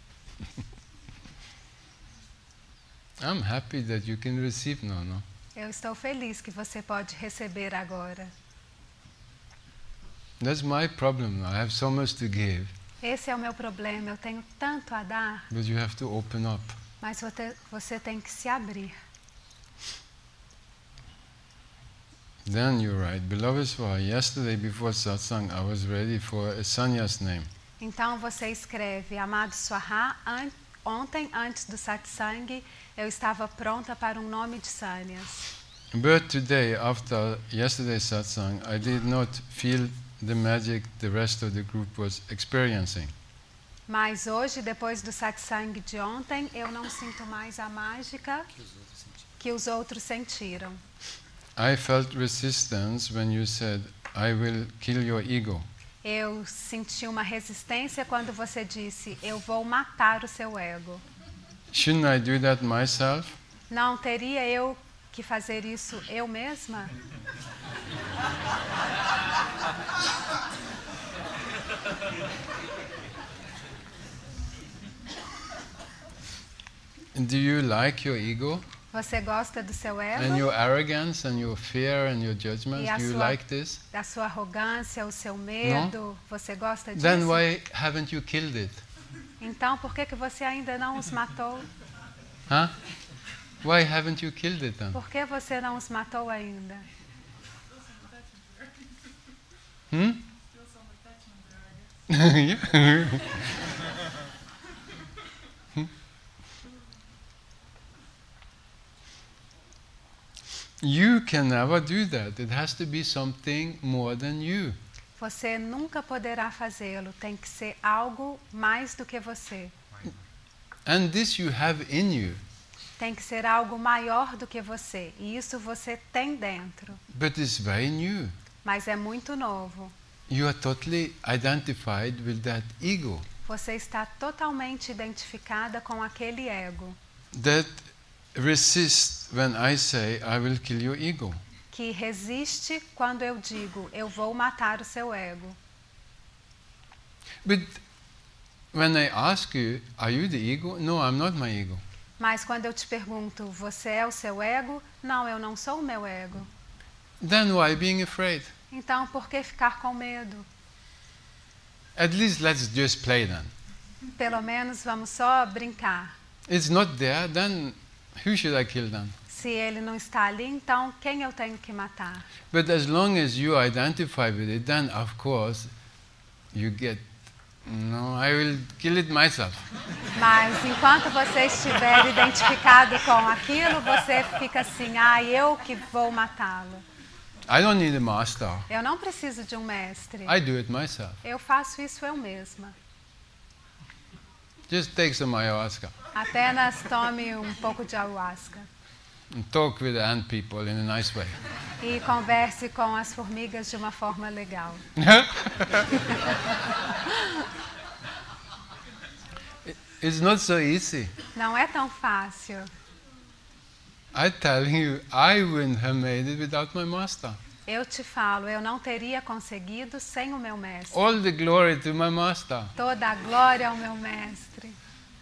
I'm happy that you can receive now, no? Eu estou feliz que você pode receber agora. That's my problem now. I have so much to give, Esse é o meu problema. Eu tenho tanto a dar, but you have to open up. mas você, você tem que se abrir. Then you write, Beloved Swa, yesterday before satsang I was ready for a sannyas name. Então você escreve, amado Swaha, an ontem antes do satsang eu estava pronta para um nome de sannyas. But today, after yesterday's satsang, I did not feel the magic the rest of the group was experiencing. Mas hoje, depois do satsang de ontem, eu não sinto mais a mágica que os outros que sentiram. os outros sentiram. I felt resistance when you said, I will kill your ego. Eu senti uma resistência quando você disse, eu vou matar o seu ego. Shouldn't I do that myself? Não teria eu que fazer isso eu mesma? Do you like your ego? Você gosta do seu ego? And your arrogance and your fear and your judgments? E a Do you sua- like this? Da sua arrogância, o seu medo? Você gosta disso? Then why haven't you killed it? Então, por que, que você ainda não os matou? Huh? Why haven't you killed it then? Por que você não os matou ainda? Hmm? Yeah. You can never do that. It has to be something more than you. Você nunca poderá fazê-lo. Tem que ser algo mais do que você. And this you have in you. Tem que ser algo maior do que você. E isso você tem dentro. But it's very new. Mas é muito novo. You are totally identified with that ego. Você está totalmente identificada com aquele ego. That resists when I say, I will kill your ego. Que resiste quando eu digo, eu vou matar o seu ego. But when I ask you, are you the ego? No, I'm not my ego. Mas quando eu te pergunto, você é o seu ego? Não, eu não sou o meu ego. Then why being afraid? Então, por que ficar com medo? At least let's just play then. Pelo menos vamos só brincar. It's not there, then who should I kill then? Se ele não está ali, então quem eu tenho que matar? But as long as you identify with it, then of course you get, no, I will kill it myself. Mas enquanto você estiver identificado com aquilo, você fica assim, ah, eu que vou matá-lo. I don't need a master. Eu não preciso de um mestre. I do it myself. Eu faço isso eu mesma. Just take some ayahuasca Apenas tome um pouco de ayahuasca. and talk with the ant people in a nice way. E converse com as formigas de uma forma legal. It's not so easy. Não é tão fácil. I'm telling you, I wouldn't have made it without my master. Eu te falo, eu não teria conseguido sem o meu mestre. All the glory to my master. Toda a glória ao meu mestre.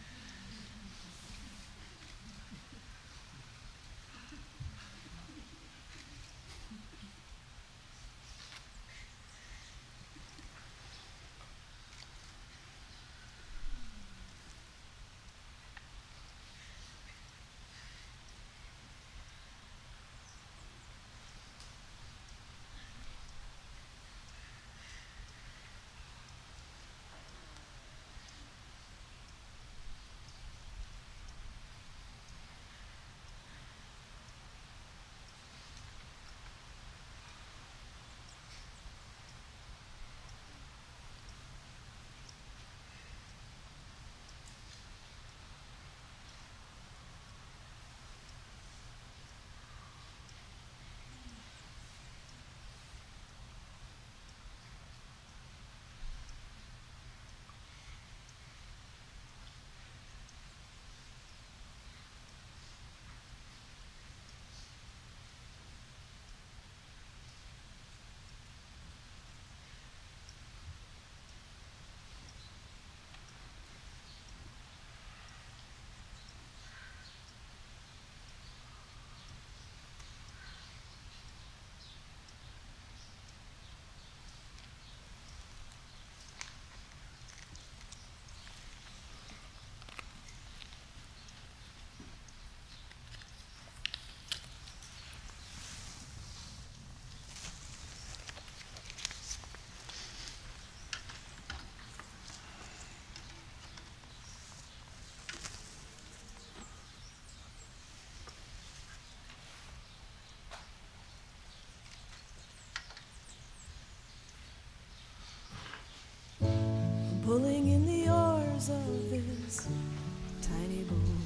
Pulling in the oars of this tiny boat,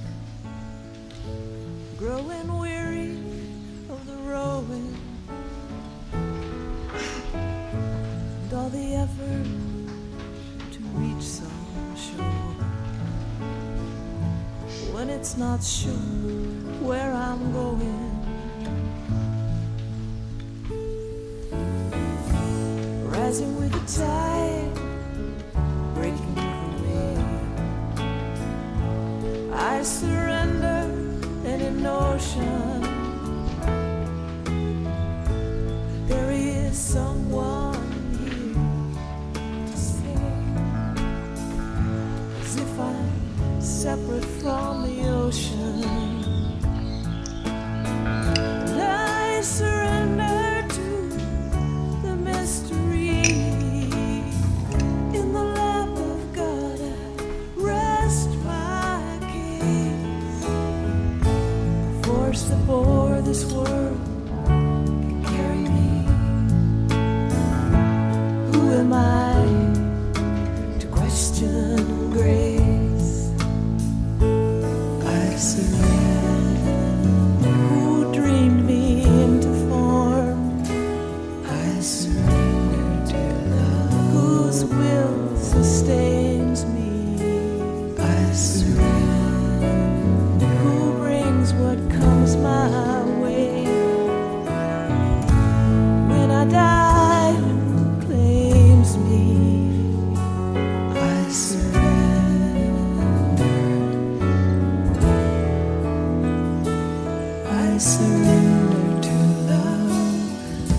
growing weary of the rowing, and all the effort to reach some shore, when it's not sure where I'm going. Rising with the tide, breaking the wave, I surrender any notion there is someone here to save, as if I'm separate from the ocean, and I surrender to the mystery. In the lap of God I rest my case. this world can carry me. Who am I to question grace? I surrender. Who dreamed me into form? I surrender to love. Whose will sustains me? I surrender. Who brings what comes my way? When I die, who claims me? I surrender. I surrender to love.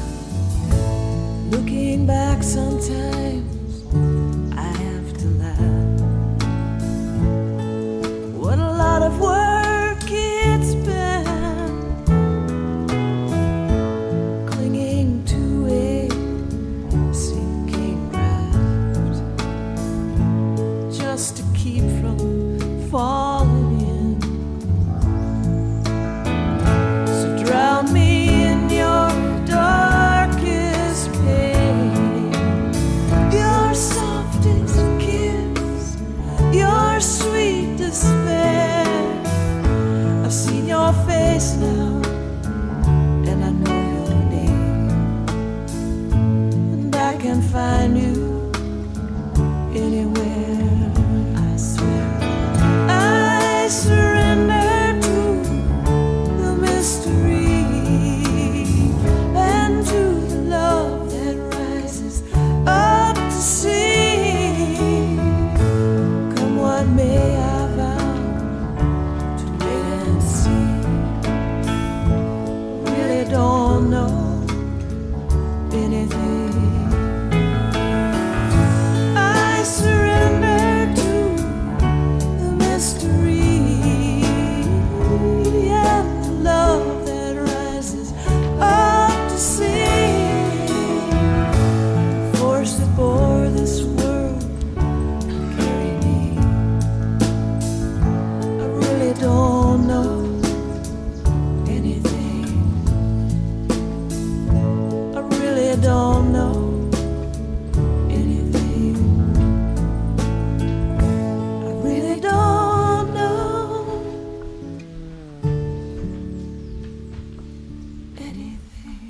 Looking back sometimes, I have to laugh. What a lot of work it's been, clinging to a sinking raft, just to keep from falling in. So drown me in your darkest pain, your softest kiss, your sweet despair. I've seen your face now, and I know your name, and I can find you anywhere. I swear I surrender to the mystery and to the love that rises up to see. Come what may, I vow to wait and see. Really don't know anything. I surrender to the mystery and the love that rises up to see. Force that bore this world carry me. I really don't know anything. I really don't know anything. I really don't know anything.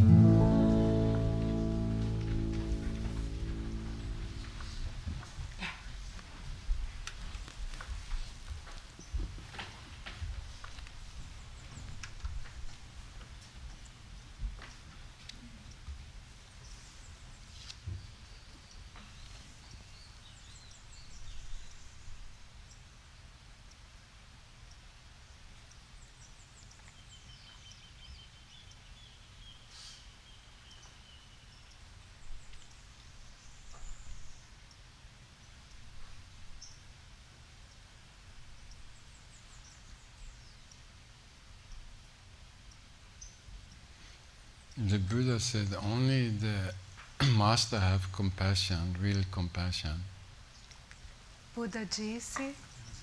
The Buddha said only the master have compassion, real compassion. Buda disse: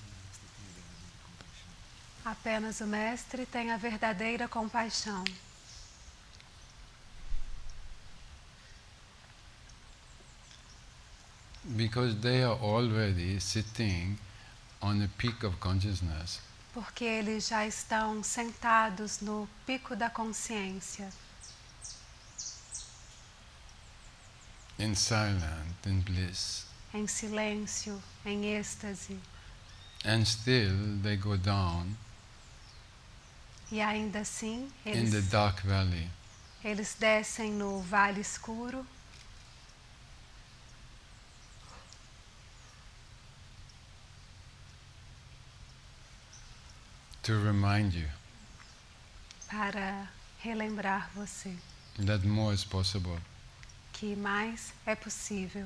apenas o mestre tem a verdadeira compaixão. Because they are already sitting on the peak of consciousness. Porque eles já estão sentados no pico da consciência, In silence, in bliss. em silêncio, em êxtase, And still they go down e ainda assim in the eles, dark valley. eles descem no vale escuro To remind you para relembrar você that more is possible. que mais é possível.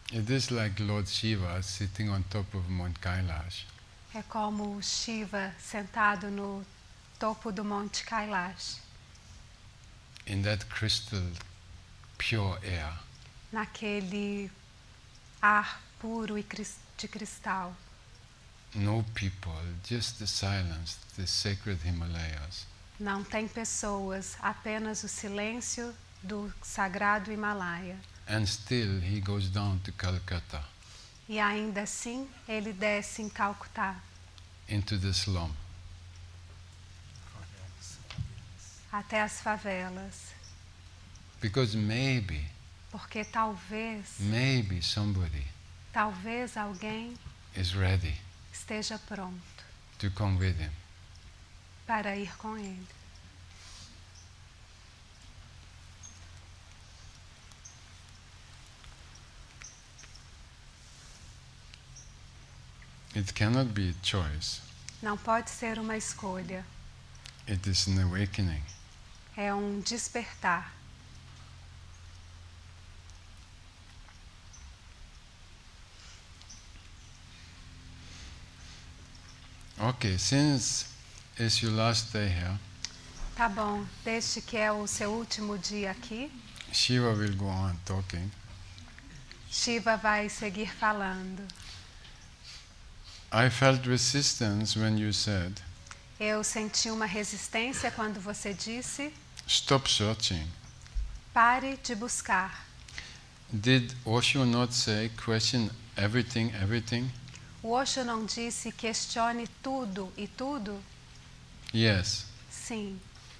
It is like Lord Shiva sitting on top of Mount Kailash. É como Shiva sentado no topo do Monte Kailash, In that crystal pure air. naquele ar puro e cris- de cristal. No people, just the silence, the sacred Himalayas. Não tem pessoas, apenas o silêncio do sagrado Himalaia. And still he goes down to Calcutta, E ainda assim, ele desce em Calcutá, into the slum. até as favelas. Because maybe, Porque talvez, maybe somebody talvez alguém is ready esteja pronto to come with him. para ir com ele. It cannot be a choice. Não pode ser uma escolha, It is an awakening. é um despertar. Okay, since it's your last day here, Tá bom, desde que é o seu último dia aqui, Shiva will go on talking. Shiva vai seguir falando. I felt resistance when you said, Eu senti uma resistência quando você disse: stop searching. pare de buscar. Did Osho not say, question everything, everything? O Osho não disse questione tudo e tudo? Yes. Sim.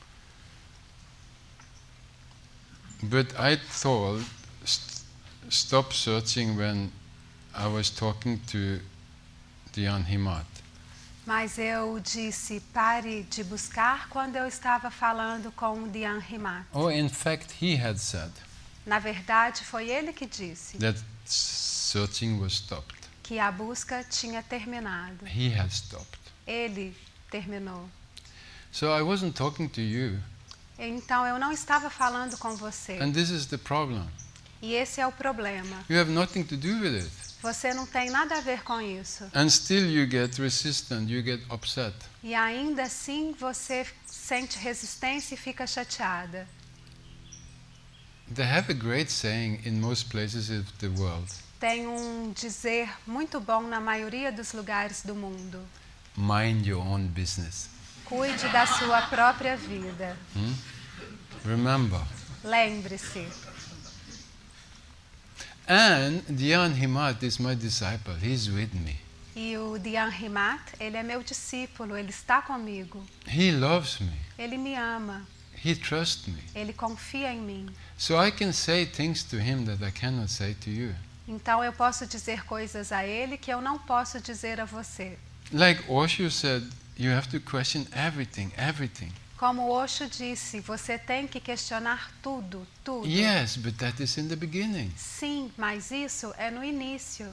But I thought, st- stop searching when I was talking to Dhyan Himat. Mas eu disse pare de buscar quando eu estava falando com o Dhyan Himat. Oh, in fact, he had said Na verdade, foi ele que disse that searching was stopped. que a busca tinha terminado. He had stopped. Ele terminou. So I wasn't talking to you. Então eu não estava falando com você. And this is the problem. E esse é o problema. You have nothing to do with it. Você não tem nada a ver com isso. And still you get resistant, you get upset. E ainda assim você sente resistência e fica chateada. They have a great saying in most places of the world. Tem um dizer muito bom na maioria dos lugares do mundo. Mind your own business. Cuide da sua própria vida. Hmm? Remember. Lembre-se. And Dhyan Himat is my disciple. He's with me. E o Dhyan Himat, ele é meu discípulo, ele está comigo. He loves me. Ele me ama, He trusts me. ele confia em mim. So I can say things to him that I cannot say to you. Então eu posso dizer coisas a ele que eu não posso dizer a você. Like Osho said, you have to question everything, everything. Como Osho disse, você tem que questionar tudo, tudo. Yes, but that is in the beginning. Sim, mas isso é no início,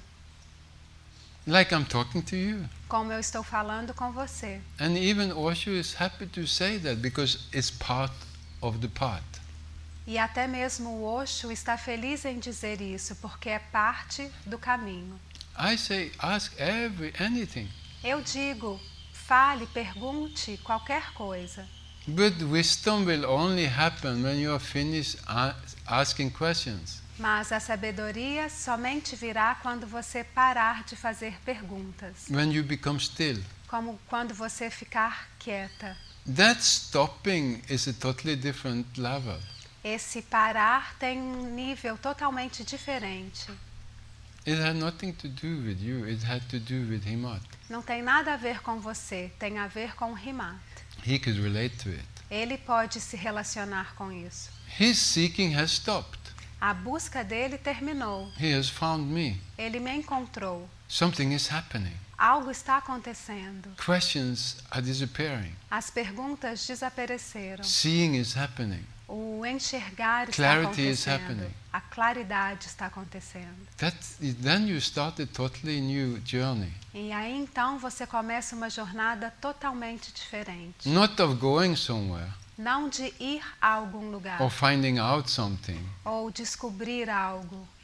Like I'm talking to you. como eu estou falando com você. And even Osho is happy to say that because it's part of the path. E até mesmo o Osho está feliz em dizer isso, porque é parte do caminho. I say, ask every anything. Eu digo, fale, pergunte qualquer coisa. But wisdom will only happen when you are finished a- asking questions. Mas a sabedoria somente virá quando você parar de fazer perguntas, When you become still. como quando você ficar quieta. That stopping is a totally different level. Esse parar tem um nível totalmente diferente. It had nothing to do with you, it had to do with Himat. Não tem nada a ver com você, tem a ver com o Himat. He could relate to it. Ele pode se relacionar com isso. His seeking has stopped. A busca dele terminou. He has found me. Ele me encontrou. Something is happening. Algo está acontecendo. Questions are disappearing. As perguntas desapareceram. Seeing is happening. O enxergar está Clarity is acontecendo. happening. A claridade está acontecendo. That, then you start a totally new journey. E aí então você começa uma jornada totalmente diferente. Not of going somewhere Não de ir a algum lugar or finding out something, ou descobrir algo,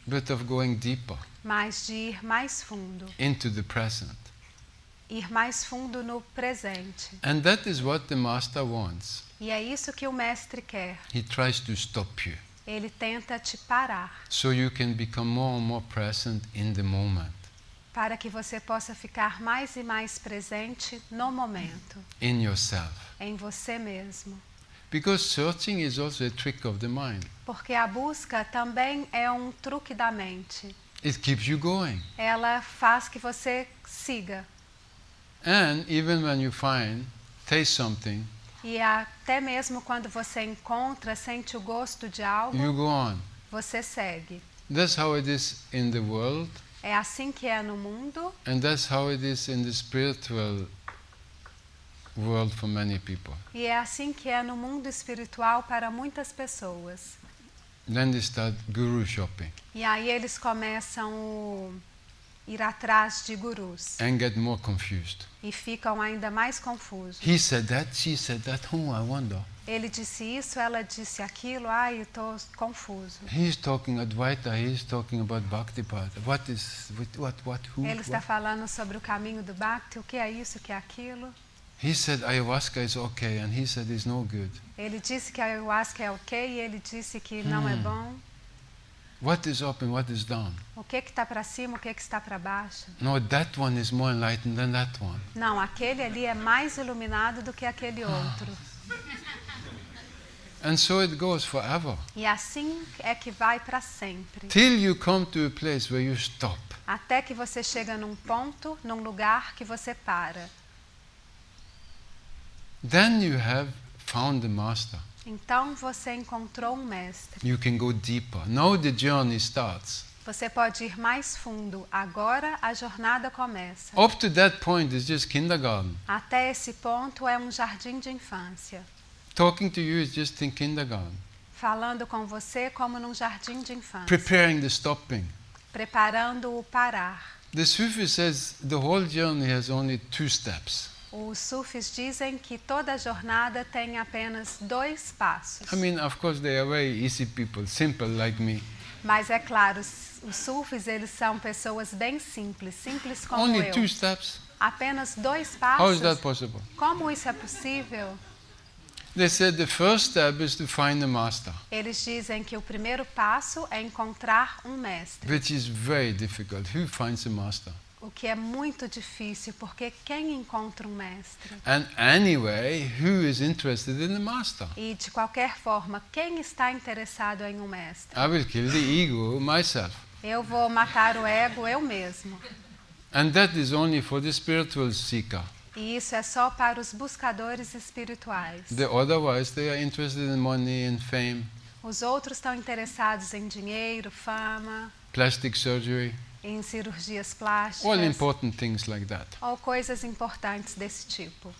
but of going deeper mas de ir mais fundo, into the present. ir mais fundo no presente. And that is what the Master wants. E é isso que o mestre quer. He tries to stop you Ele tenta te parar so you can become more and more present in the moment, para que você possa ficar mais e mais presente no momento, in yourself. em você mesmo. Because searching is also a trick of the mind. Porque a busca também é um truque da mente. It keeps you going. Ela faz que você siga. And even when you find, taste something, E até mesmo quando você encontra, sente o gosto de algo, you go on. você segue. That's how it is in the world, É assim que é no mundo and that's how it is in the spiritual world for many people. e é assim que é no mundo espiritual para muitas pessoas. Then they start guru shopping E aí eles começam a ir atrás de gurus and get more confused. e ficam ainda mais confusos. He said that, she said that, oh, I wonder. Ele disse isso, ela disse aquilo, ai, eu estou confuso. He's talking Advaita, he's talking about Bhaktipada. What is, what, what, what who? Ele está What? falando sobre o caminho do Bhakti, o que é isso, o que é aquilo. He said ayahuasca is okay, and he said it's no good. Ele disse que a ayahuasca é ok e ele disse que não é Hum. bom. What is up and what is down? O que que está para cima, o que que está para baixo? No, that one is more enlightened than that one. Não, aquele ali é mais iluminado do que aquele outro. And so it goes forever. E assim é que vai para sempre. Till you come to a place where you stop. Até que você chega num ponto, num lugar que você para. Then you have found the master. Então você encontrou um mestre. You can go deeper. Now the journey starts. Você pode ir mais fundo. Agora a jornada começa. Up to that point is just kindergarten. Até esse ponto é um jardim de infância. Talking to you is just in kindergarten. Falando com você como num jardim de infância. Preparing the stopping. Preparando o parar. The Sufi says the whole journey has only two steps. Os sufis dizem que toda jornada tem apenas dois passos. I mean, of course, they are very easy people, simple like me. Mas é claro, os, os sufis eles são pessoas bem simples, simples como Only eu. two steps. Apenas dois How is passos. that possible? Como isso é possível? They said the first step is to find the master, Eles dizem que o primeiro passo é encontrar um mestre, which is very difficult. Who finds a master? o que é muito difícil, porque quem encontra um mestre? And anyway, who is interested in the master? E de qualquer forma, quem está interessado em um mestre? I will kill the ego myself. Eu vou matar o ego eu mesmo. And that is only for the spiritual seeker. E isso é só para os buscadores espirituais. The otherwise, they are interested in money and fame, Os outros estão interessados em dinheiro, fama, plastic surgery, em cirurgias all plásticas important things like that. ou coisas importantes desse tipo.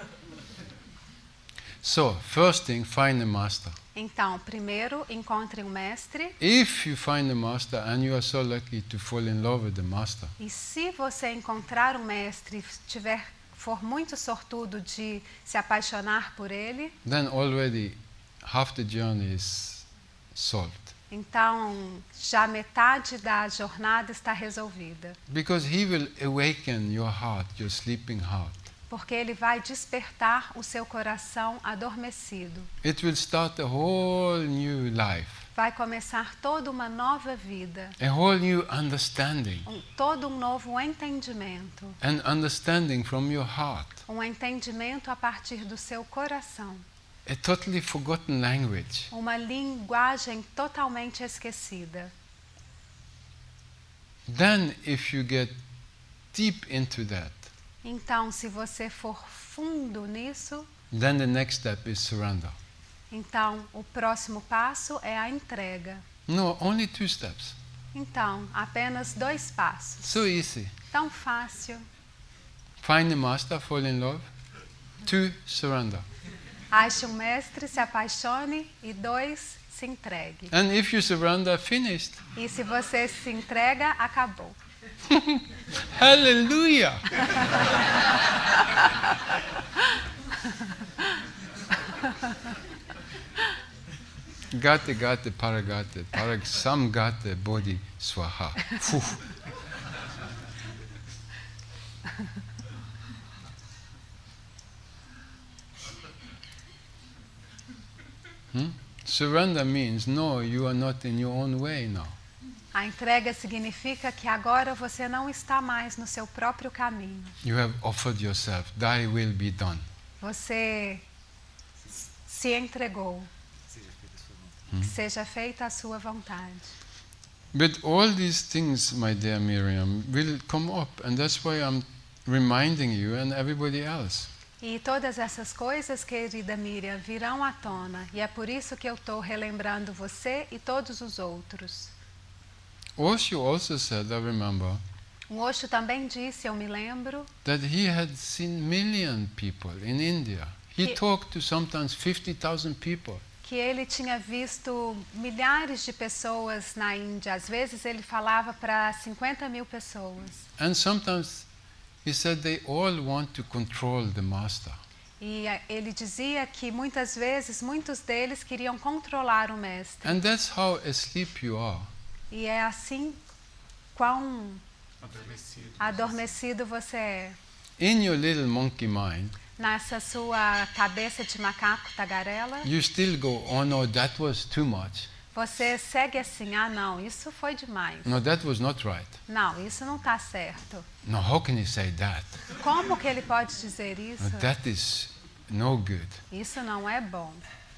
So, first thing, find the master. Então, primeiro, encontre um mestre. If you find the master and you are so lucky to fall in love with the master, E se você encontrar um mestre e tiver, for muito sortudo de se apaixonar por ele, then already half the journey is solved. então já metade da jornada está resolvida. Because he will awaken your heart, your sleeping heart. Porque ele vai despertar o seu coração adormecido. It will start a whole new life, Vai começar toda uma nova vida, a whole new understanding, um, todo um novo entendimento. an understanding from your heart, Um entendimento a partir do seu coração. a totally forgotten language. Uma linguagem totalmente esquecida. Then, if you get deep into that, Então, se você for fundo nisso, then the next step is surrender. então o próximo passo é a entrega. No, only two steps. Então, apenas dois passos. So easy. Tão fácil. Find the master, fall in love. Two, surrender. Ache um mestre, se apaixone e dois, se entregue. And if you surrender, finished. E se você se entrega, acabou. Hallelujah! Gate, gate, paragate, parag samgate, bodhi, swaha. Phew. Hmm? Surrender means, no, you are not in your own way now. A entrega significa que agora você não está mais no seu próprio caminho. You have offered yourself, thy will be done. Você se entregou. Que seja feita a sua vontade. But all these things, my dear Miriam, will come up, and that's why I'm reminding you and everybody else. E todas essas coisas, querida Miriam, virão à tona. E é por isso que eu estou relembrando você e todos os outros. Osho also said, I remember, O Osho também disse, eu me lembro, that he had seen million people in India. He Que- talked to sometimes fifty thousand people. que ele tinha visto milhares de pessoas na Índia. Às vezes ele falava para cinquenta mil pessoas. And sometimes he said they all want to control the master. E eh, ele dizia que muitas vezes, muitos deles queriam controlar o mestre. And that's how asleep you are. E é assim quão adormecido você é. In your little monkey mind, Nessa sua cabeça de macaco tagarela, you still go, oh no, that was too much. você segue assim, ah não, isso foi demais. No, that was not right. Não, isso não está certo. No, how can you say that? Como que ele pode dizer isso? No, that is no good. Isso não é bom.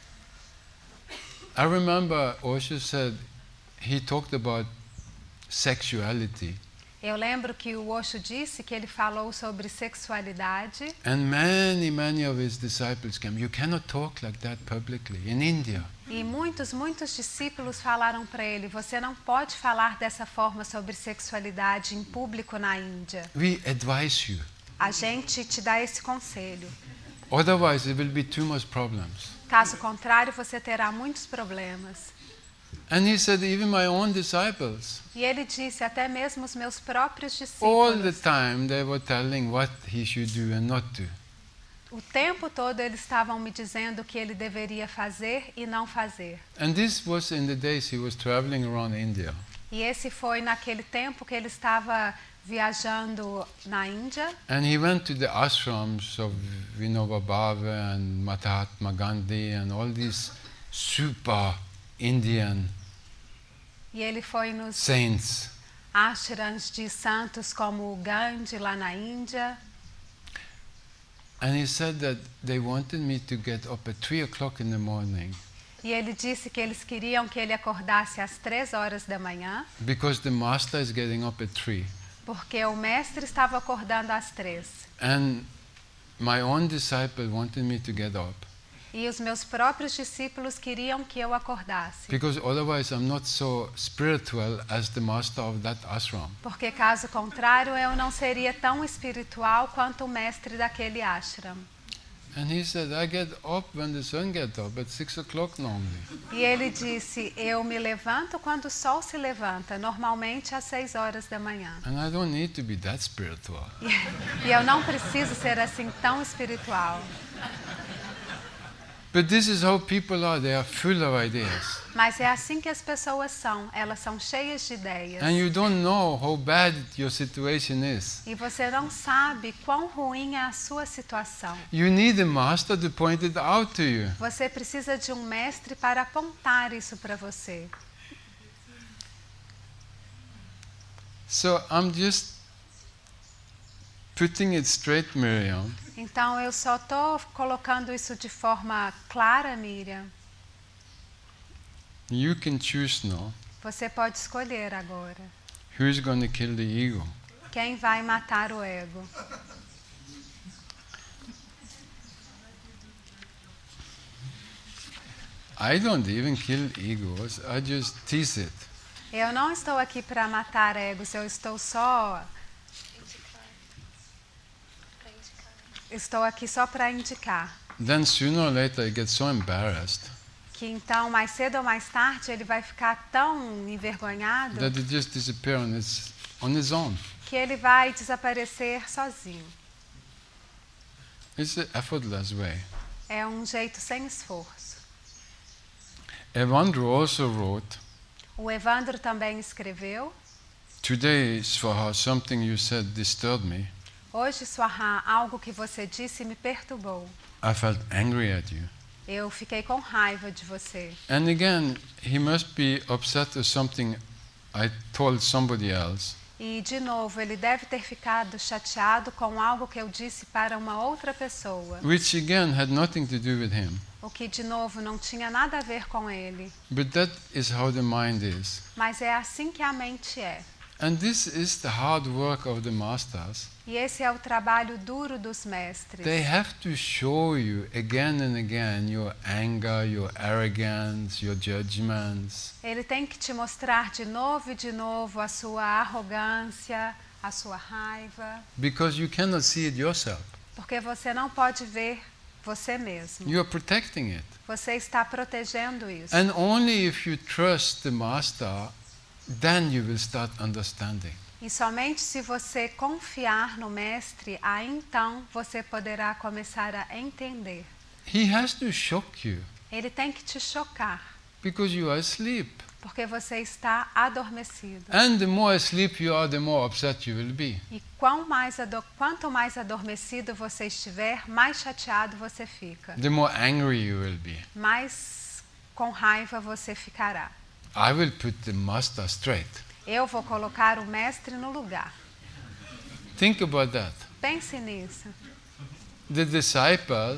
I remember Osho said, he talked about sexuality. Eu lembro que o Osho disse que ele falou sobre sexualidade And many, many of his disciples came. You cannot talk like that publicly in India. e muitos, muitos discípulos falaram para ele, você não pode falar dessa forma sobre sexualidade em público na Índia. We advise you. A gente te dá esse conselho. Otherwise, there will be too much problems. Caso contrário, você terá muitos problemas. And he said, even my own disciples, E ele disse, até mesmo os meus próprios all the discípulos, time they were telling what he should do and not do. o tempo todo eles estavam me dizendo o que ele deveria fazer e não fazer. And this was in the days he was traveling around India. E esse foi naquele tempo que ele estava viajando na Índia. And he went to the ashrams of Vinoba Bhave and Mahatma Gandhi and all these super Indian E ele foi nos saints. ashrams de santos como o Gandhi lá na Índia. And he said that they wanted me to get up at three o'clock in the morning E ele disse que eles queriam que ele acordasse às três horas da manhã, because the master is getting up at three. porque o mestre estava acordando às três. And my own disciple wanted me to get up E os meus próprios discípulos queriam que eu acordasse. because otherwise I'm not so spiritual as the master of that ashram. Porque caso contrário, eu não seria tão espiritual quanto o mestre daquele ashram. And he said, I get up when the sun gets up at six o'clock normally. E ele disse, eu me levanto quando o sol se levanta, normalmente às seis horas da manhã. And I don't need to be that spiritual. E, e eu não preciso ser assim tão espiritual. But this is how people are. They are full of ideas. Mas é assim que as pessoas são, elas são cheias de ideias. And you don't know how bad your situation is. E você não sabe quão ruim é a sua situação. You need a master to point it out to you. Você precisa de um mestre para apontar isso para você. So I'm just putting it straight, Miriam. Então eu só estou colocando isso de forma clara, Miriam. You can choose now Você pode escolher agora who's going to kill the ego. quem vai matar o ego. I don't even kill egos. I just tease it. Eu não estou aqui para matar egos, eu estou só Estou aqui só para indicar Then sooner or later he gets so embarrassed que então mais cedo ou mais tarde ele vai ficar tão envergonhado that it just disappears on its, on its own. que ele vai desaparecer sozinho. It's an effortless way. É um jeito sem esforço. Evandro also wrote, O Evandro também escreveu: today, Swaha, something you said disturbed me. Hoje, Swaha, algo que você disse me perturbou. I felt angry at you. Eu fiquei com raiva de você. And again, he must be upset at something I told somebody else. E, de novo, ele deve ter ficado chateado com algo que eu disse para uma outra pessoa. Which again had nothing to do with him. O que, de novo, não tinha nada a ver com ele. But that is how the mind is. Mas é assim que a mente é. And this is the hard work of the masters. E esse é o trabalho duro dos mestres. They have to show you again and again your anger, your arrogance, your judgments. Ele tem que te mostrar de novo e de novo a sua arrogância, a sua raiva, Because you cannot see it yourself. porque você não pode ver você mesmo. You are protecting it. Você está protegendo isso. And only if you trust the master, then you will start understanding. E somente se você confiar no mestre, aí então você poderá começar a entender. He has to shock you Ele tem que te chocar, because you are asleep. porque você está adormecido. And the more asleep you are, the more upset you will be. E quão mais ado- quanto mais adormecido você estiver, mais chateado você fica. The more angry you will be. Mais com raiva você ficará. I will put the master straight. Eu vou colocar o mestre no lugar. Think about that. Pense nisso. The disciple,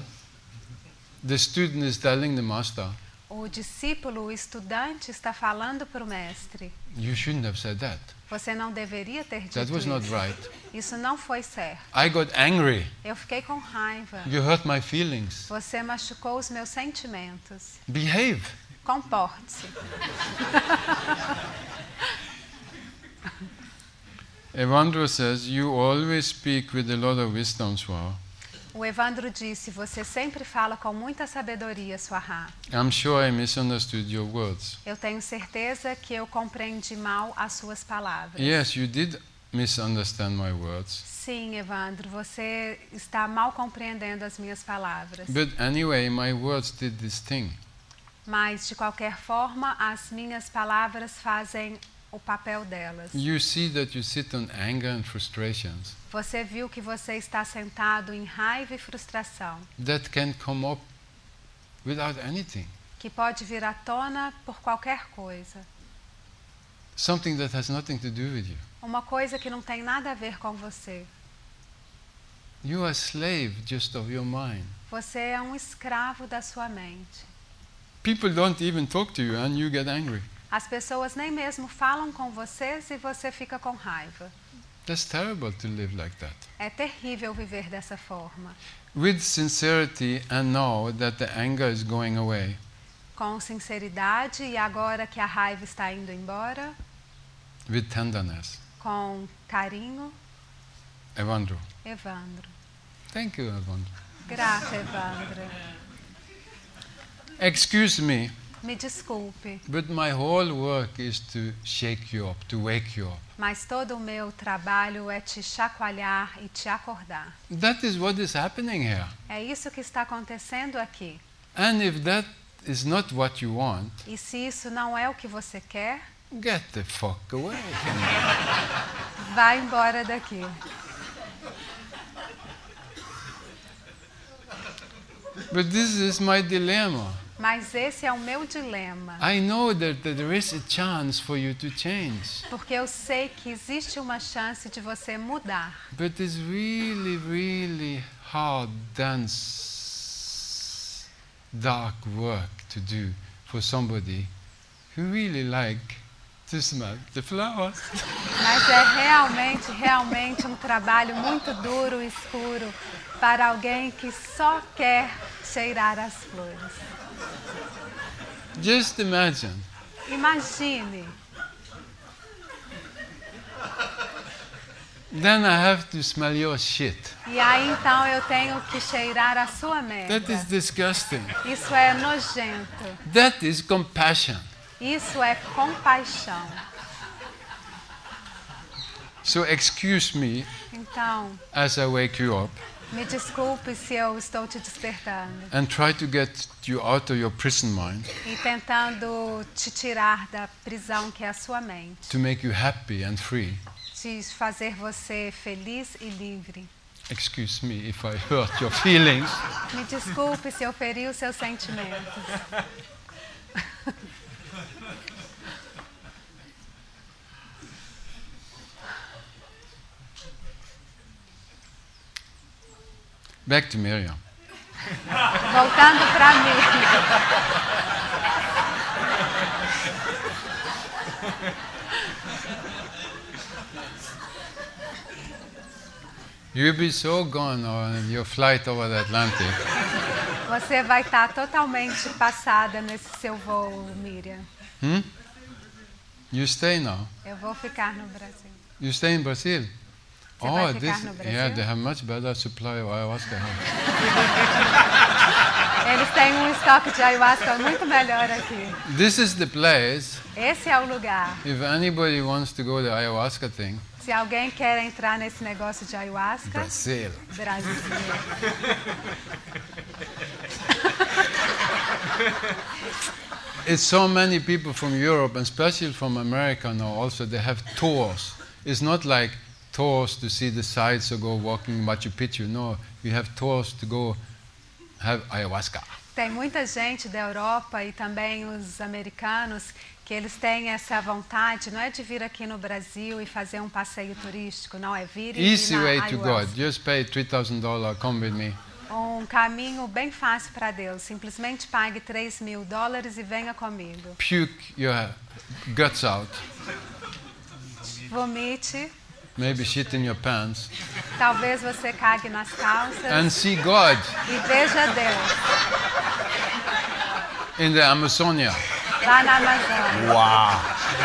the student is telling the master, O discípulo, o estudante, está falando para o mestre. you shouldn't have said that. Você não deveria ter dito That was not isso. right. Isso não foi certo. I got angry. Eu fiquei com raiva. You hurt my feelings. Você machucou os meus sentimentos. Behave. Comporte-se. Evandro says, you always speak with a lot of wisdom, Swaha. O Evandro disse, você sempre fala com muita sabedoria, Swaha. I'm sure I misunderstood your words. Eu tenho certeza que eu compreendi mal as suas palavras. Yes, you did misunderstand my words. Sim, Evandro, você está mal compreendendo as minhas palavras. But anyway, my words did this thing. Mas, de qualquer forma, as minhas palavras fazem o papel delas. You see that you sit on anger and frustrations. Você viu que você está sentado em raiva e frustração, That can come up without anything. que pode vir à tona por qualquer coisa. Something that has nothing to do with you. Uma coisa que não tem nada a ver com você. You are a slave just of your mind. Você é um escravo da sua mente. People don't even talk to you and you get angry. As pessoas nem mesmo falam com vocês e você fica com raiva. That's terrible to live like that. É terrível viver dessa forma. With sincerity and know that the anger is going away, Com sinceridade e agora que a raiva está indo embora, with tenderness. com carinho, Evandro. Evandro. Thank you, Evandro. Grata, Evandro. Excuse me, Me desculpe, but my whole work is to shake you up, to wake you up. mas todo o meu trabalho é te chacoalhar e te acordar. That is what is happening here. É isso que está acontecendo aqui. And if that is not what you want, E se isso não é o que você quer, get the fuck away. vá embora daqui. But this is my dilemma. Mas esse é o meu dilema, I know that, that there is a chance for you to change, porque eu sei que existe uma chance de você mudar. but it's really, really hard, dense, dark work to do for somebody who really like to smell the flowers. Mas é realmente, realmente um trabalho muito duro e escuro para alguém que só quer cheirar as flores. Just imagine. Imagine, Then I have to smell your shit. e aí então eu tenho que cheirar a sua merda. That is disgusting. Isso é nojento. That is compassion. Isso é compaixão. So excuse me Então, as I wake you up. Me desculpe se eu estou te despertando and try to get you out of your prison mind e tentando te tirar da prisão que é a sua mente, to make you happy and free. de fazer você feliz e livre. Excuse me if I hurt your feelings. Me desculpe se eu feri os seus sentimentos. Back to Miriam. Voltando para mim. You'll be so gone on your flight over the Atlantic. Você vai estar totalmente passada nesse seu voo, Miriam. Hmm? You stay now. Eu vou ficar no Brasil. You stay in Brazil. Você vai Oh, ficar this, no Brasil? yeah, they have much better supply of ayahuasca here. Eles têm um estoque de ayahuasca muito melhor aqui. This is the place. Esse é o lugar. If anybody wants to go to the ayahuasca thing, Se alguém quer entrar nesse negócio de ayahuasca, Brazil. Brasil. It's so many people from Europe, and especially from America now also, they have tours. It's not like tours to see the sights or go walking Machu Picchu. No, you have tours to go have ayahuasca. Tem muita gente da Europa e também os americanos que eles têm essa vontade, não é de vir aqui no Brasil e fazer um passeio turístico, não, é vir e Easy ir na way to ayahuasca. God. Just pay three thousand dollars, come with me. Um caminho bem fácil para Deus. Simplesmente pague três mil dólares e venha comigo. Puke your guts out. Vomite, Maybe shit in your pants. talvez você cague nas calças And see God e veja Deus in the Amazonia. lá na Amazônia. Wow.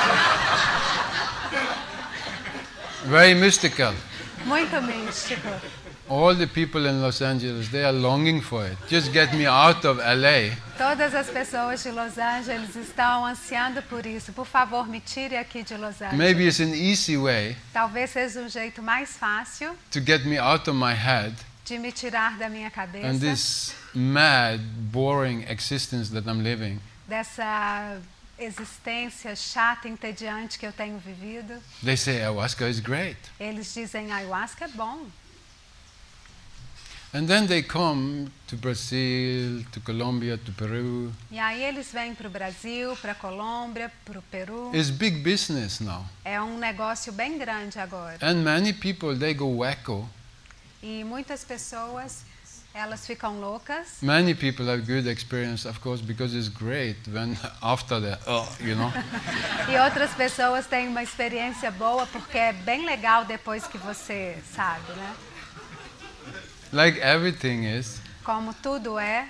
Very mystical. Muito místico. All the people in Los Angeles, they are longing for it. Just get me out of L A. Todas as pessoas de Los Angeles estão ansiando por isso. Por favor, me tire aqui de Los Angeles. Maybe it's an easy way Talvez seja um jeito mais fácil to get me out of my head de me tirar da minha cabeça, and this mad, boring existence that I'm living. dessa existência chata e entediante que eu tenho vivido. They say ayahuasca is great. Eles dizem ayahuasca é bom. And then they come to Brazil, to Colombia, to Peru. E aí eles vêm para o Brasil, para a Colômbia, para o Peru. It's big business now. É um negócio bem grande agora. And many people, they go wacko. E muitas pessoas, elas ficam loucas. Many people have good experience, of course, because it's great when after the, oh, you know. E outras pessoas têm uma experiência boa porque é bem legal depois que você sabe, né? Like everything is. Como tudo é.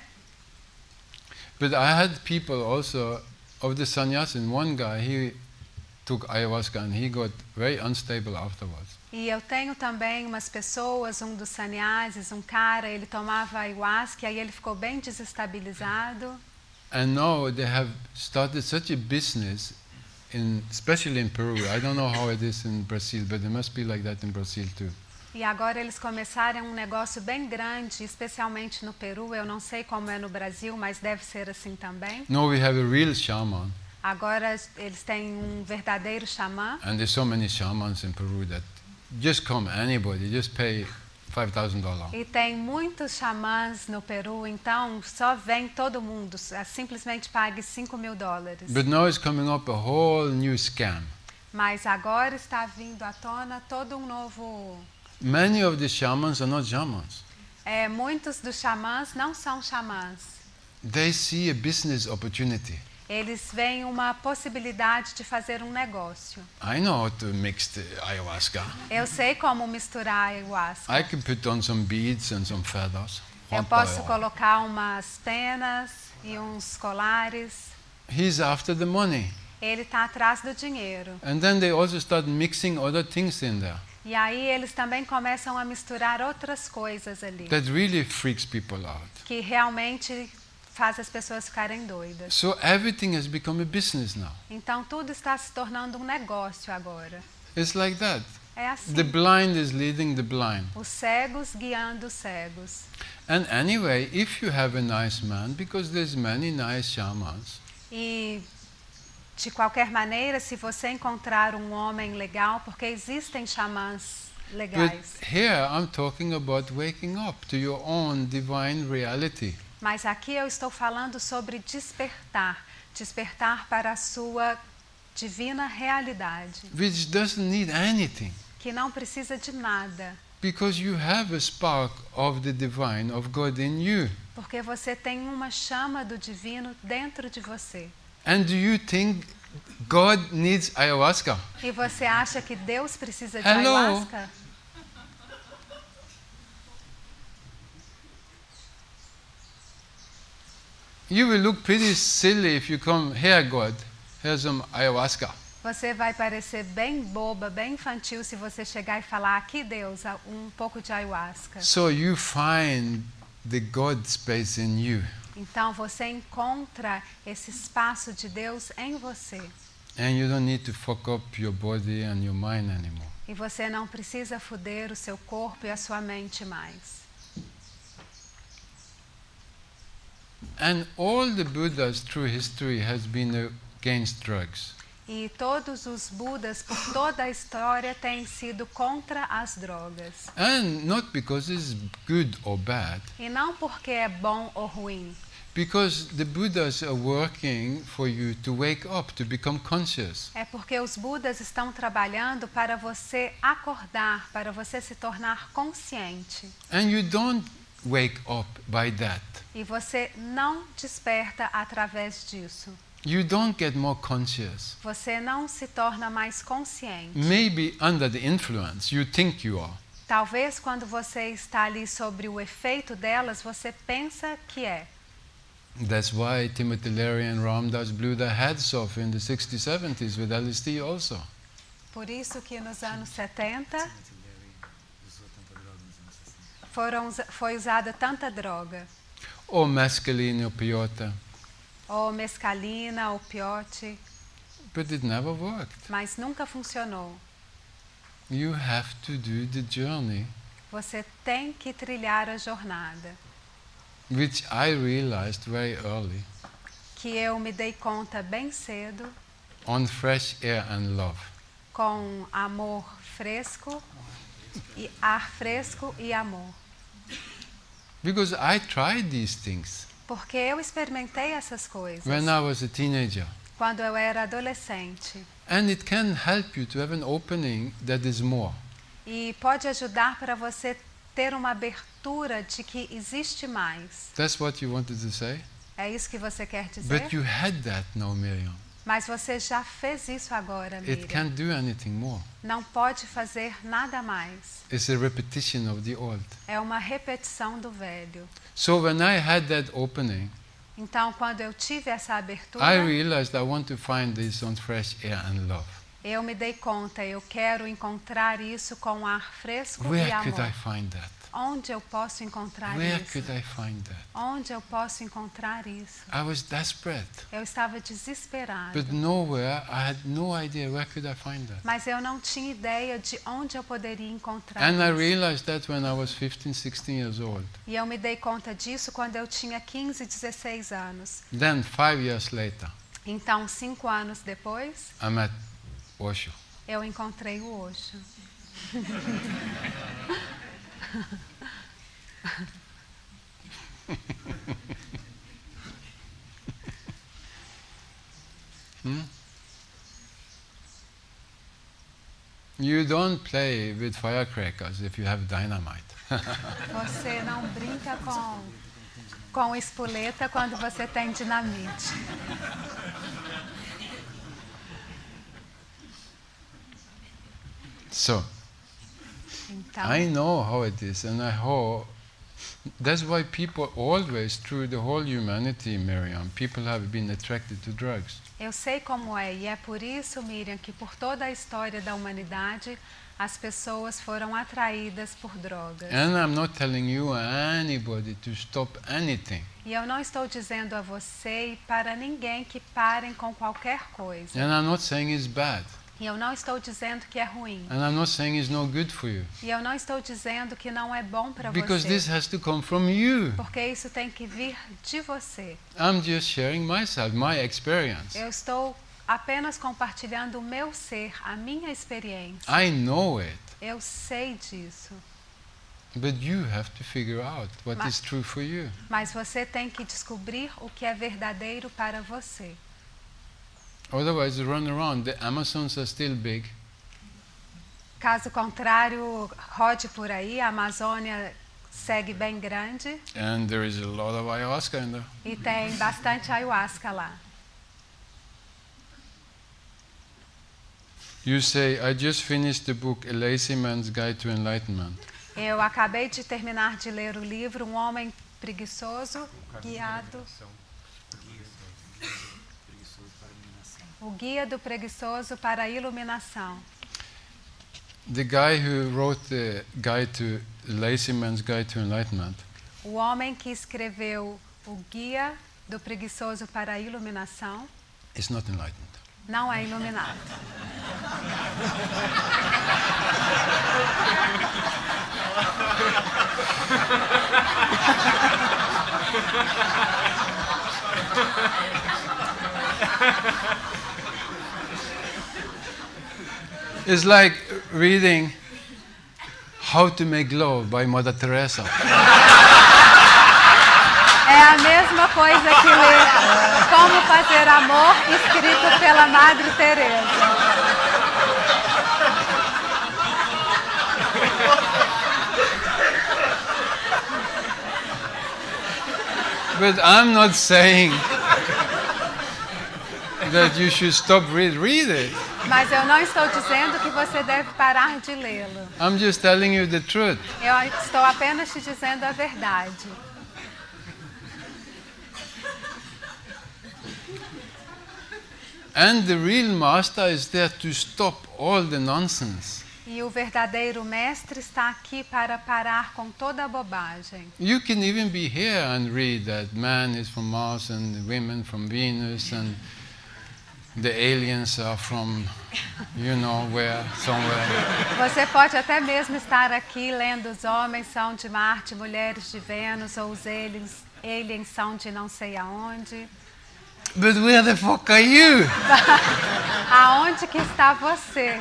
But I had people also, of the sannyasin, one guy, he took ayahuasca and he got very unstable afterwards. E eu tenho também umas pessoas, um dos sannyasis, um cara, ele tomava ayahuasca e aí ele ficou bem desestabilizado. And now they have started such a business, in, especially in Peru. I don't know how it is in Brazil, but it must be like that in Brazil too. E agora eles começaram um negócio bem grande, especialmente no Peru. Eu não sei como é no Brasil, mas deve ser assim também. Now we have a real shaman. Agora eles têm um verdadeiro xamã. And there's so many shamans in Peru that just come anybody, just pay five thousand dollars. E tem muitos xamãs no Peru, então só vem todo mundo. Simplesmente pague cinco mil dólares. But now it's coming up a whole new scam. Mas agora está vindo à tona todo um novo... Many of the shamans are not shamans. É, muitos dos xamãs não são xamãs. They see a business opportunity. Eles veem uma possibilidade de fazer um negócio. I know how to mix the ayahuasca. Eu sei como misturar a ayahuasca. I can put on some beads and some feathers. Eu posso colocar umas penas e uns colares. He's after the money. Ele está atrás do dinheiro. And then they also start mixing other things in there. E aí eles também começam a misturar outras coisas ali. That really freaks people out. Que realmente faz as pessoas ficarem doidas. So everything has become a business now. Então tudo está se tornando um negócio agora. It's like that. É assim. The blind is leading the blind. Os cegos guiando os cegos. And anyway, if you have a nice man, because there's many nice shamans, E de qualquer maneira, se você encontrar um homem legal, porque existem xamãs but legais. here I'm talking about waking up to your own divine reality. Mas aqui eu estou falando sobre despertar, despertar para a sua divina realidade, Which doesn't need anything, que não precisa de nada, because you have a spark of the divine, of God in you. porque você tem uma chama do divino dentro de você. And do you think God needs ayahuasca? E você acha que Deus precisa de Hello? ayahuasca? You will look pretty silly if you come, here God, here's some ayahuasca. Você vai parecer bem boba, bem infantil se você chegar e falar: aqui Deus, um pouco de ayahuasca. So you find the God space in you. Então você encontra esse espaço de Deus em você. And you don't need to fuck up your body and your mind anymore. E você não precisa foder o seu corpo e a sua mente mais. And all the Buddhas through history has been against drugs. E todos os Budas, por toda a história, têm sido contra as drogas. And not because it's good or bad, E não porque é bom ou ruim, because the Buddhas are working for you to wake up, to become conscious. é porque os Budas estão trabalhando para você acordar, para você se tornar consciente. And you don't wake up by that. E você não desperta através disso. You don't get more conscious. Você não se torna mais consciente. Maybe under the influence, you think you are. Talvez quando você está ali sobre o efeito delas, você pensa que é. That's why Timothy Leary and Ram Dass blew their heads off in the sixties, seventies with L S D also. Por isso que nos anos setenta foram, foi usada tanta droga. Or mescaline or peyote. Ou mescalina, ou piote, But it never worked. mas nunca funcionou. You have to do the journey, Você tem que trilhar a jornada, which I realized very early, que eu me dei conta bem cedo, on fresh air and love. com amor fresco, e ar fresco e amor. Because I tried these things Porque eu experimentei essas coisas when I was a teenager. quando eu era adolescente. And it can help you to have an opening that is more. E pode ajudar para você ter uma abertura de que existe mais. That's what you wanted to say? É isso que você quer dizer? But you had that now, Miriam. Mas você já fez isso agora, It Miriam. can't do anything more. Não pode fazer nada mais. It's a repetition of the old. É uma repetição do velho. So when I had that opening, Então, quando eu tive essa abertura, I realized I want to find this on fresh air and love. eu me dei conta, eu quero encontrar isso com ar fresco e Where amor. could I find that? Onde eu posso encontrar Where isso? could I find that? Onde eu posso encontrar isso? I was desperate, Eu estava desesperado. but nowhere, I had no idea where could I find that. Mas eu não tinha ideia de onde eu poderia encontrar And I isso. realized that when I was fifteen, sixteen years old. E eu me dei conta disso quando eu tinha quinze, dezesseis anos. Then, five years later, Então, cinco anos depois, I met Osho. eu encontrei o Osho. Hmm? You don't play with firecrackers if you have dynamite. Você não brinca com, com espoleta quando você tem dinamite. So, Então, I know how it is, and I how. That's why people always, through the whole humanity, Miriam, people have been attracted to drugs. eu sei como é, e é por isso, Miriam, que por toda a história da humanidade, as pessoas foram atraídas por drogas. And I'm not telling you or anybody to stop anything. E eu não estou dizendo a você e para ninguém que parem com qualquer coisa. And I'm not saying it's bad. E eu não estou dizendo que é ruim. And I'm not saying it's no good for you. E eu não estou dizendo que não é bom para Because você. this has to come from you. Porque isso tem que vir de você. I'm just sharing myself, my experience. Eu estou apenas compartilhando o meu ser, a minha experiência. I know it. Eu sei disso. But you have to figure out what Mas- is true for you. Mas você tem que descobrir o que é verdadeiro para você. Otherwise, you run around. The Amazons are still big. Caso contrário, rode por aí, a Amazônia segue bem grande And there is a lot of ayahuasca in there. e tem bastante ayahuasca lá. You say, I just finished the book, A Lazy Man's Guide to Enlightenment. Eu acabei de terminar de ler o livro Um Homem Preguiçoso, Guiado... O Guia do Preguiçoso para a Iluminação. The guy who wrote the guide to Lazy Man's Guide to Enlightenment, O homem que escreveu o Guia do Preguiçoso para a Iluminação is not enlightened. não é iluminado. It's like reading How to Make Love by Mother Teresa. É a mesma coisa que ler Como Fazer Amor, escrito pela Madre Teresa. But I'm not saying that you should stop read read it. Mas eu não estou dizendo que você deve parar de lê-lo. I'm just telling you the truth. Eu estou apenas te dizendo a verdade. And the real master is there to stop all the nonsense. E o verdadeiro mestre está aqui para parar com toda a bobagem. You can even be here and read that man is from Mars and women from Venus and the aliens are from, you know, where, somewhere. Você pode até mesmo estar aqui lendo os homens são de Marte, mulheres de Vênus, ou os aliens, aliens são de não sei aonde. But where the fuck are you? Aonde que está você?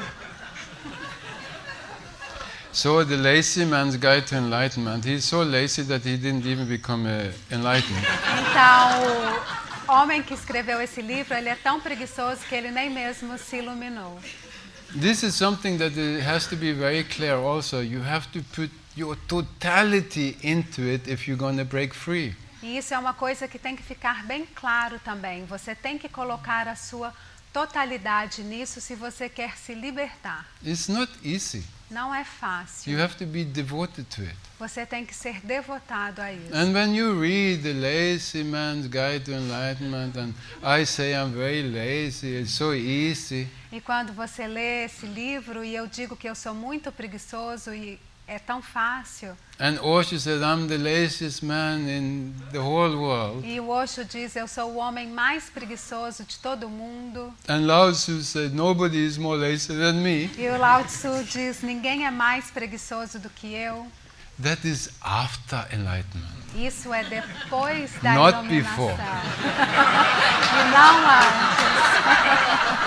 So the lazy man's guide to enlightenment, he's so lazy that he didn't even become uh, enlightened. Então, o homem que escreveu esse livro, ele é tão preguiçoso que ele nem mesmo se iluminou. This is something that uh, has to be very clear also. You have to put your totality into it if you're going to break free. E isso é uma coisa que tem que ficar bem claro também. Você tem que colocar a sua totalidade nisso se você quer se libertar. It's not easy. Não é fácil. You have to be devoted to it. Você tem que ser devotado a isso. And when you read the Lazy Man's Guide to Enlightenment, and I say I'm very lazy, it's so easy, E quando você lê esse livro e eu digo que eu sou muito preguiçoso e é tão fácil, and Osho said I'm the laziest man in the whole world, e o Osho diz eu sou o homem mais preguiçoso de todo mundo, and Lao Tzu said nobody is more lazy than me, e o Lao Tzu diz ninguém é mais preguiçoso do que eu. that is after enlightenment. Isso é depois da Not iluminação. before. E não antes.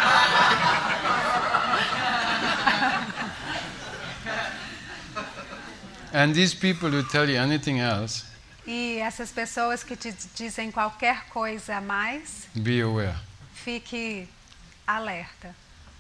And these people who tell you anything else, E essas pessoas que te dizem qualquer coisa a mais, be aware. fique alerta.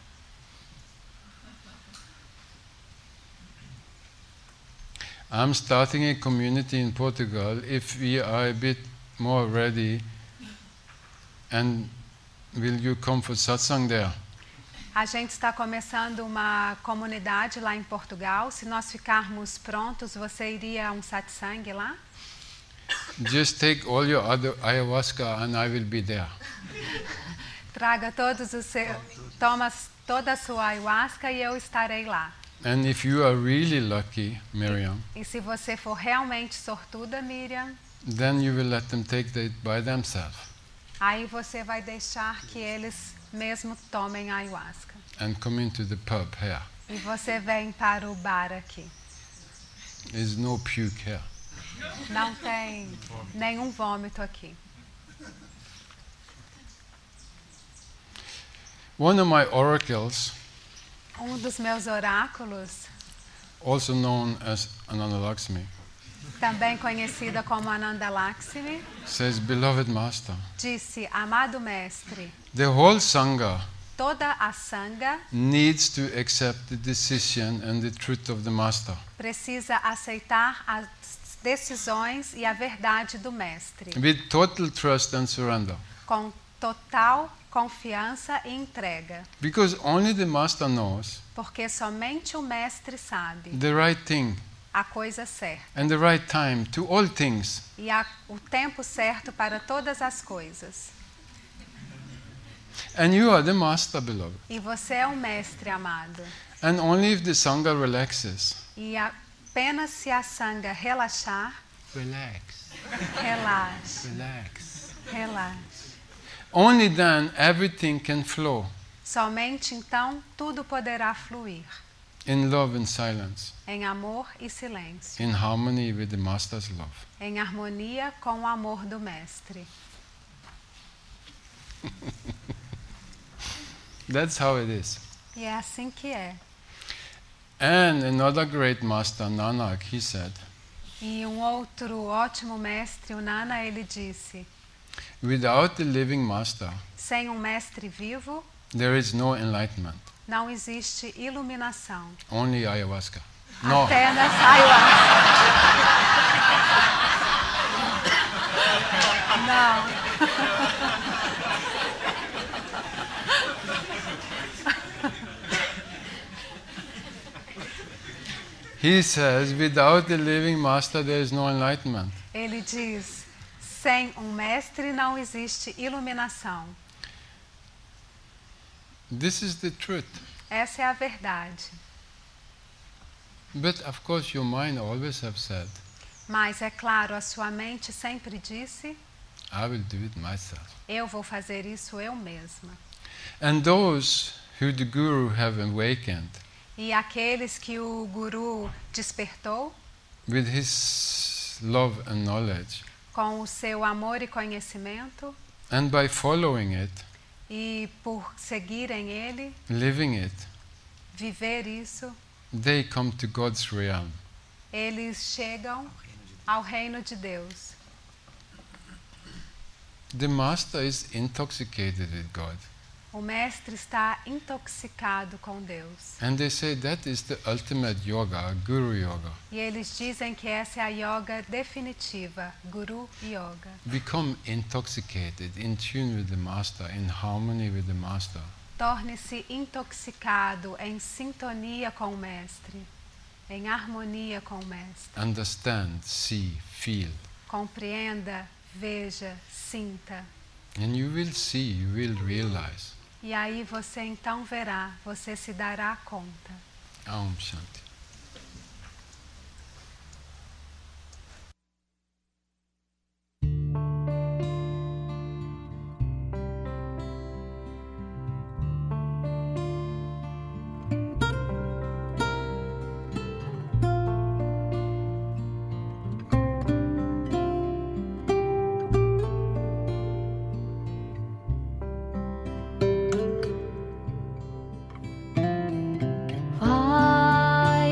I'm starting a community in Portugal. If we are a bit more ready, and will you come for satsang there? A gente está começando uma comunidade lá em Portugal. Se nós ficarmos prontos, você iria a um satsang lá? Just take all your other ayahuasca and I will be there. Traga todos os seus, toma toda a sua ayahuasca e eu estarei lá. And if you are really lucky, Miriam, E se você for realmente sortuda, Miriam, then you will let them take it by themselves. aí você vai deixar que eles mesmo tomem a ayahuasca. and come into the pub here. E você vem para o bar aqui. There's no puke here. Não tem nenhum vômito aqui. One of my oracles, Um dos meus oráculos, also known as Ananda Lakshmi, também conhecida como Ananda Lakshmi, says, Beloved Master, disse: Amado mestre, the whole Sangha toda a sangha needs to accept the decision and the truth of the Master precisa aceitar as decisões e a verdade do mestre, with total trust and surrender. com total confiança e entrega, Because only the Master knows porque somente o mestre sabe the right thing a coisa certa and the right time to all things. e a, o tempo certo para todas as coisas. And you are the Master, beloved. E você é o mestre, amado. And only if the Sangha relaxes, E apenas se a sangha relaxar, relax, relaxe, relax. relaxe. Only then everything can flow Somente então tudo poderá fluir in love and silence, em amor e silêncio, in harmony with the Master's love. em harmonia com o amor do mestre. That's how it is. E é assim que é. And another great master, Nanak, he said, E um outro ótimo mestre, o Nana, ele disse: without the living master, sem um mestre vivo, there is no enlightenment, não existe iluminação. only ayahuasca. No, Apenas ayahuasca. Não. he says, without the living master, there is no enlightenment. Ele diz: sem um mestre não existe iluminação. This is the truth. Essa é a verdade. But of course, your mind always have said, Mas é claro, a sua mente sempre disse: I will do it myself. eu vou fazer isso eu mesma. And those who the Guru have awakened E aqueles que o Guru despertou with his love and knowledge, com o seu amor e conhecimento, and by following it, e por seguirem ele, living it, viver isso, they come to God's realm. eles chegam ao reino de Deus. The master is intoxicated with God. O mestre está intoxicado com Deus. And they say that is the ultimate yoga, Guru Yoga. E eles dizem que essa é a yoga definitiva, Guru Yoga. Become intoxicated, in tune with the master, in harmony with the master. Torne-se intoxicado, em sintonia com o mestre, em harmonia com o mestre. Understand, see, feel. Compreenda, veja, sinta. And you will see, you will realize. E aí você então verá, você se dará conta. Aum Shanti. Vai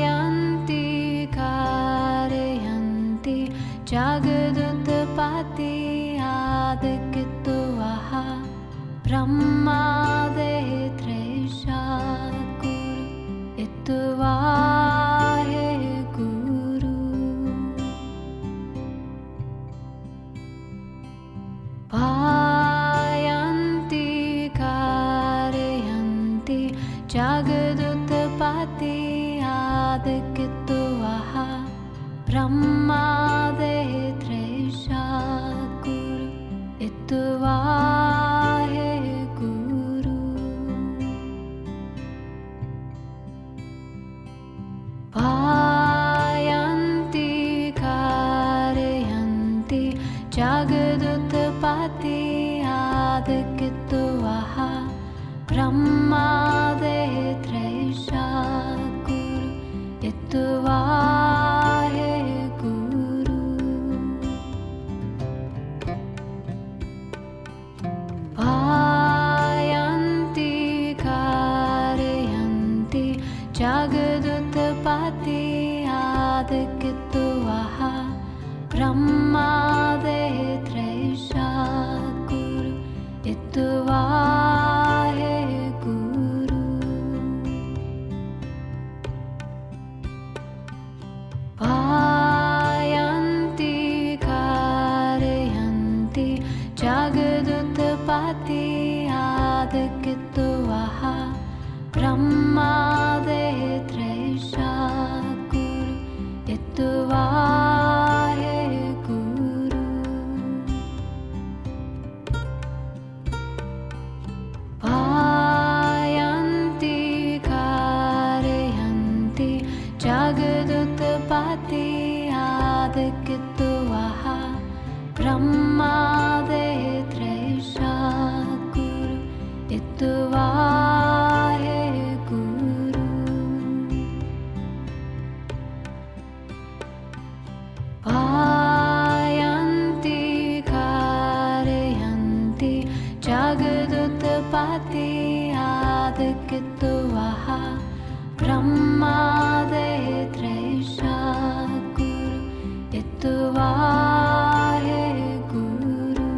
Jagadutpati Adikitvaha Brahmade Tresha Guru Itvahe Guru Payanti Karayanti Jagadutpati Adikitvaha Brahmade Tresha Guru Itvahe Guru Payanti Karayanti Jagadutpati Adikitvaha Brahmade Tresha Guru Itvahe Guru Payanti Karayanti Jagadutpati Adikitvaha Brahmade Tresha Guru Itvahe Guru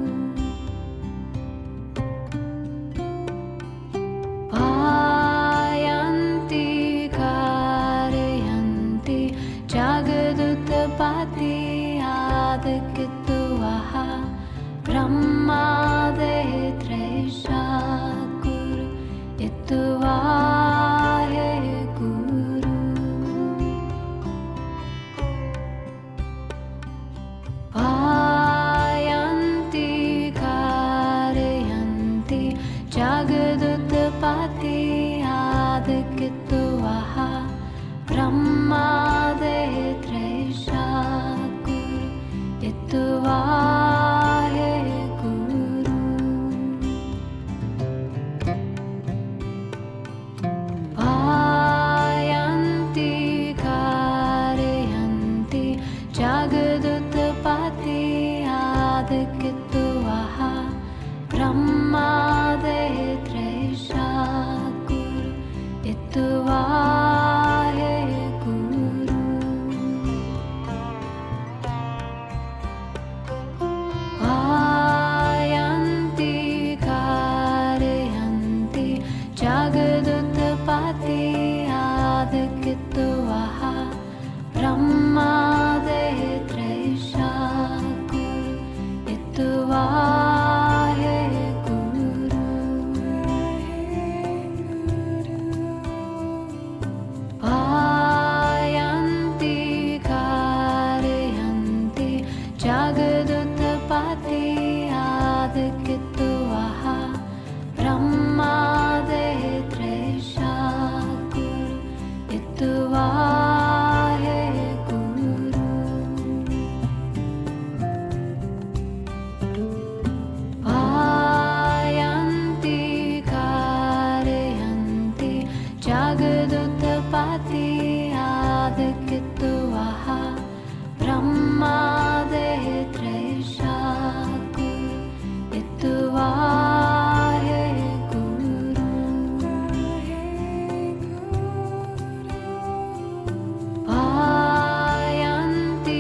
Payanti Karayanti Jagadutpati Adikitvaha Brahmade Tresha Guru Itvahe Guru Payanti Karayanti Jagadutpati Adikitvaha Brahmade Tresha Guru Itvahe Guru Payanti Karayanti Jagadutpati Adikitvaha Brahmade Tresha Guru Itvahe Guru Payanti Karayanti Jagadutpati Adikitvaha Brahmade Tresha Guru Itvahe Guru Payanti Karayanti Jagadutpati Adikitvaha Brahmade Tresha Guru Itvahe Guru Payanti Karayanti Jagadutpati Adikitvaha Brahmade Tresha Guru Itvahe Guru Payanti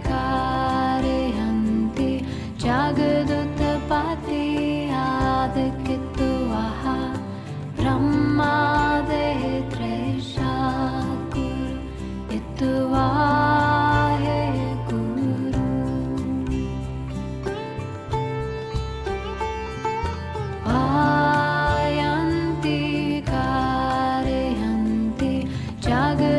Karayanti Jagadutpati Adikitvaha Brahmade Tresha Guru Itvahe Guru Payanti Karayanti Jagadutpati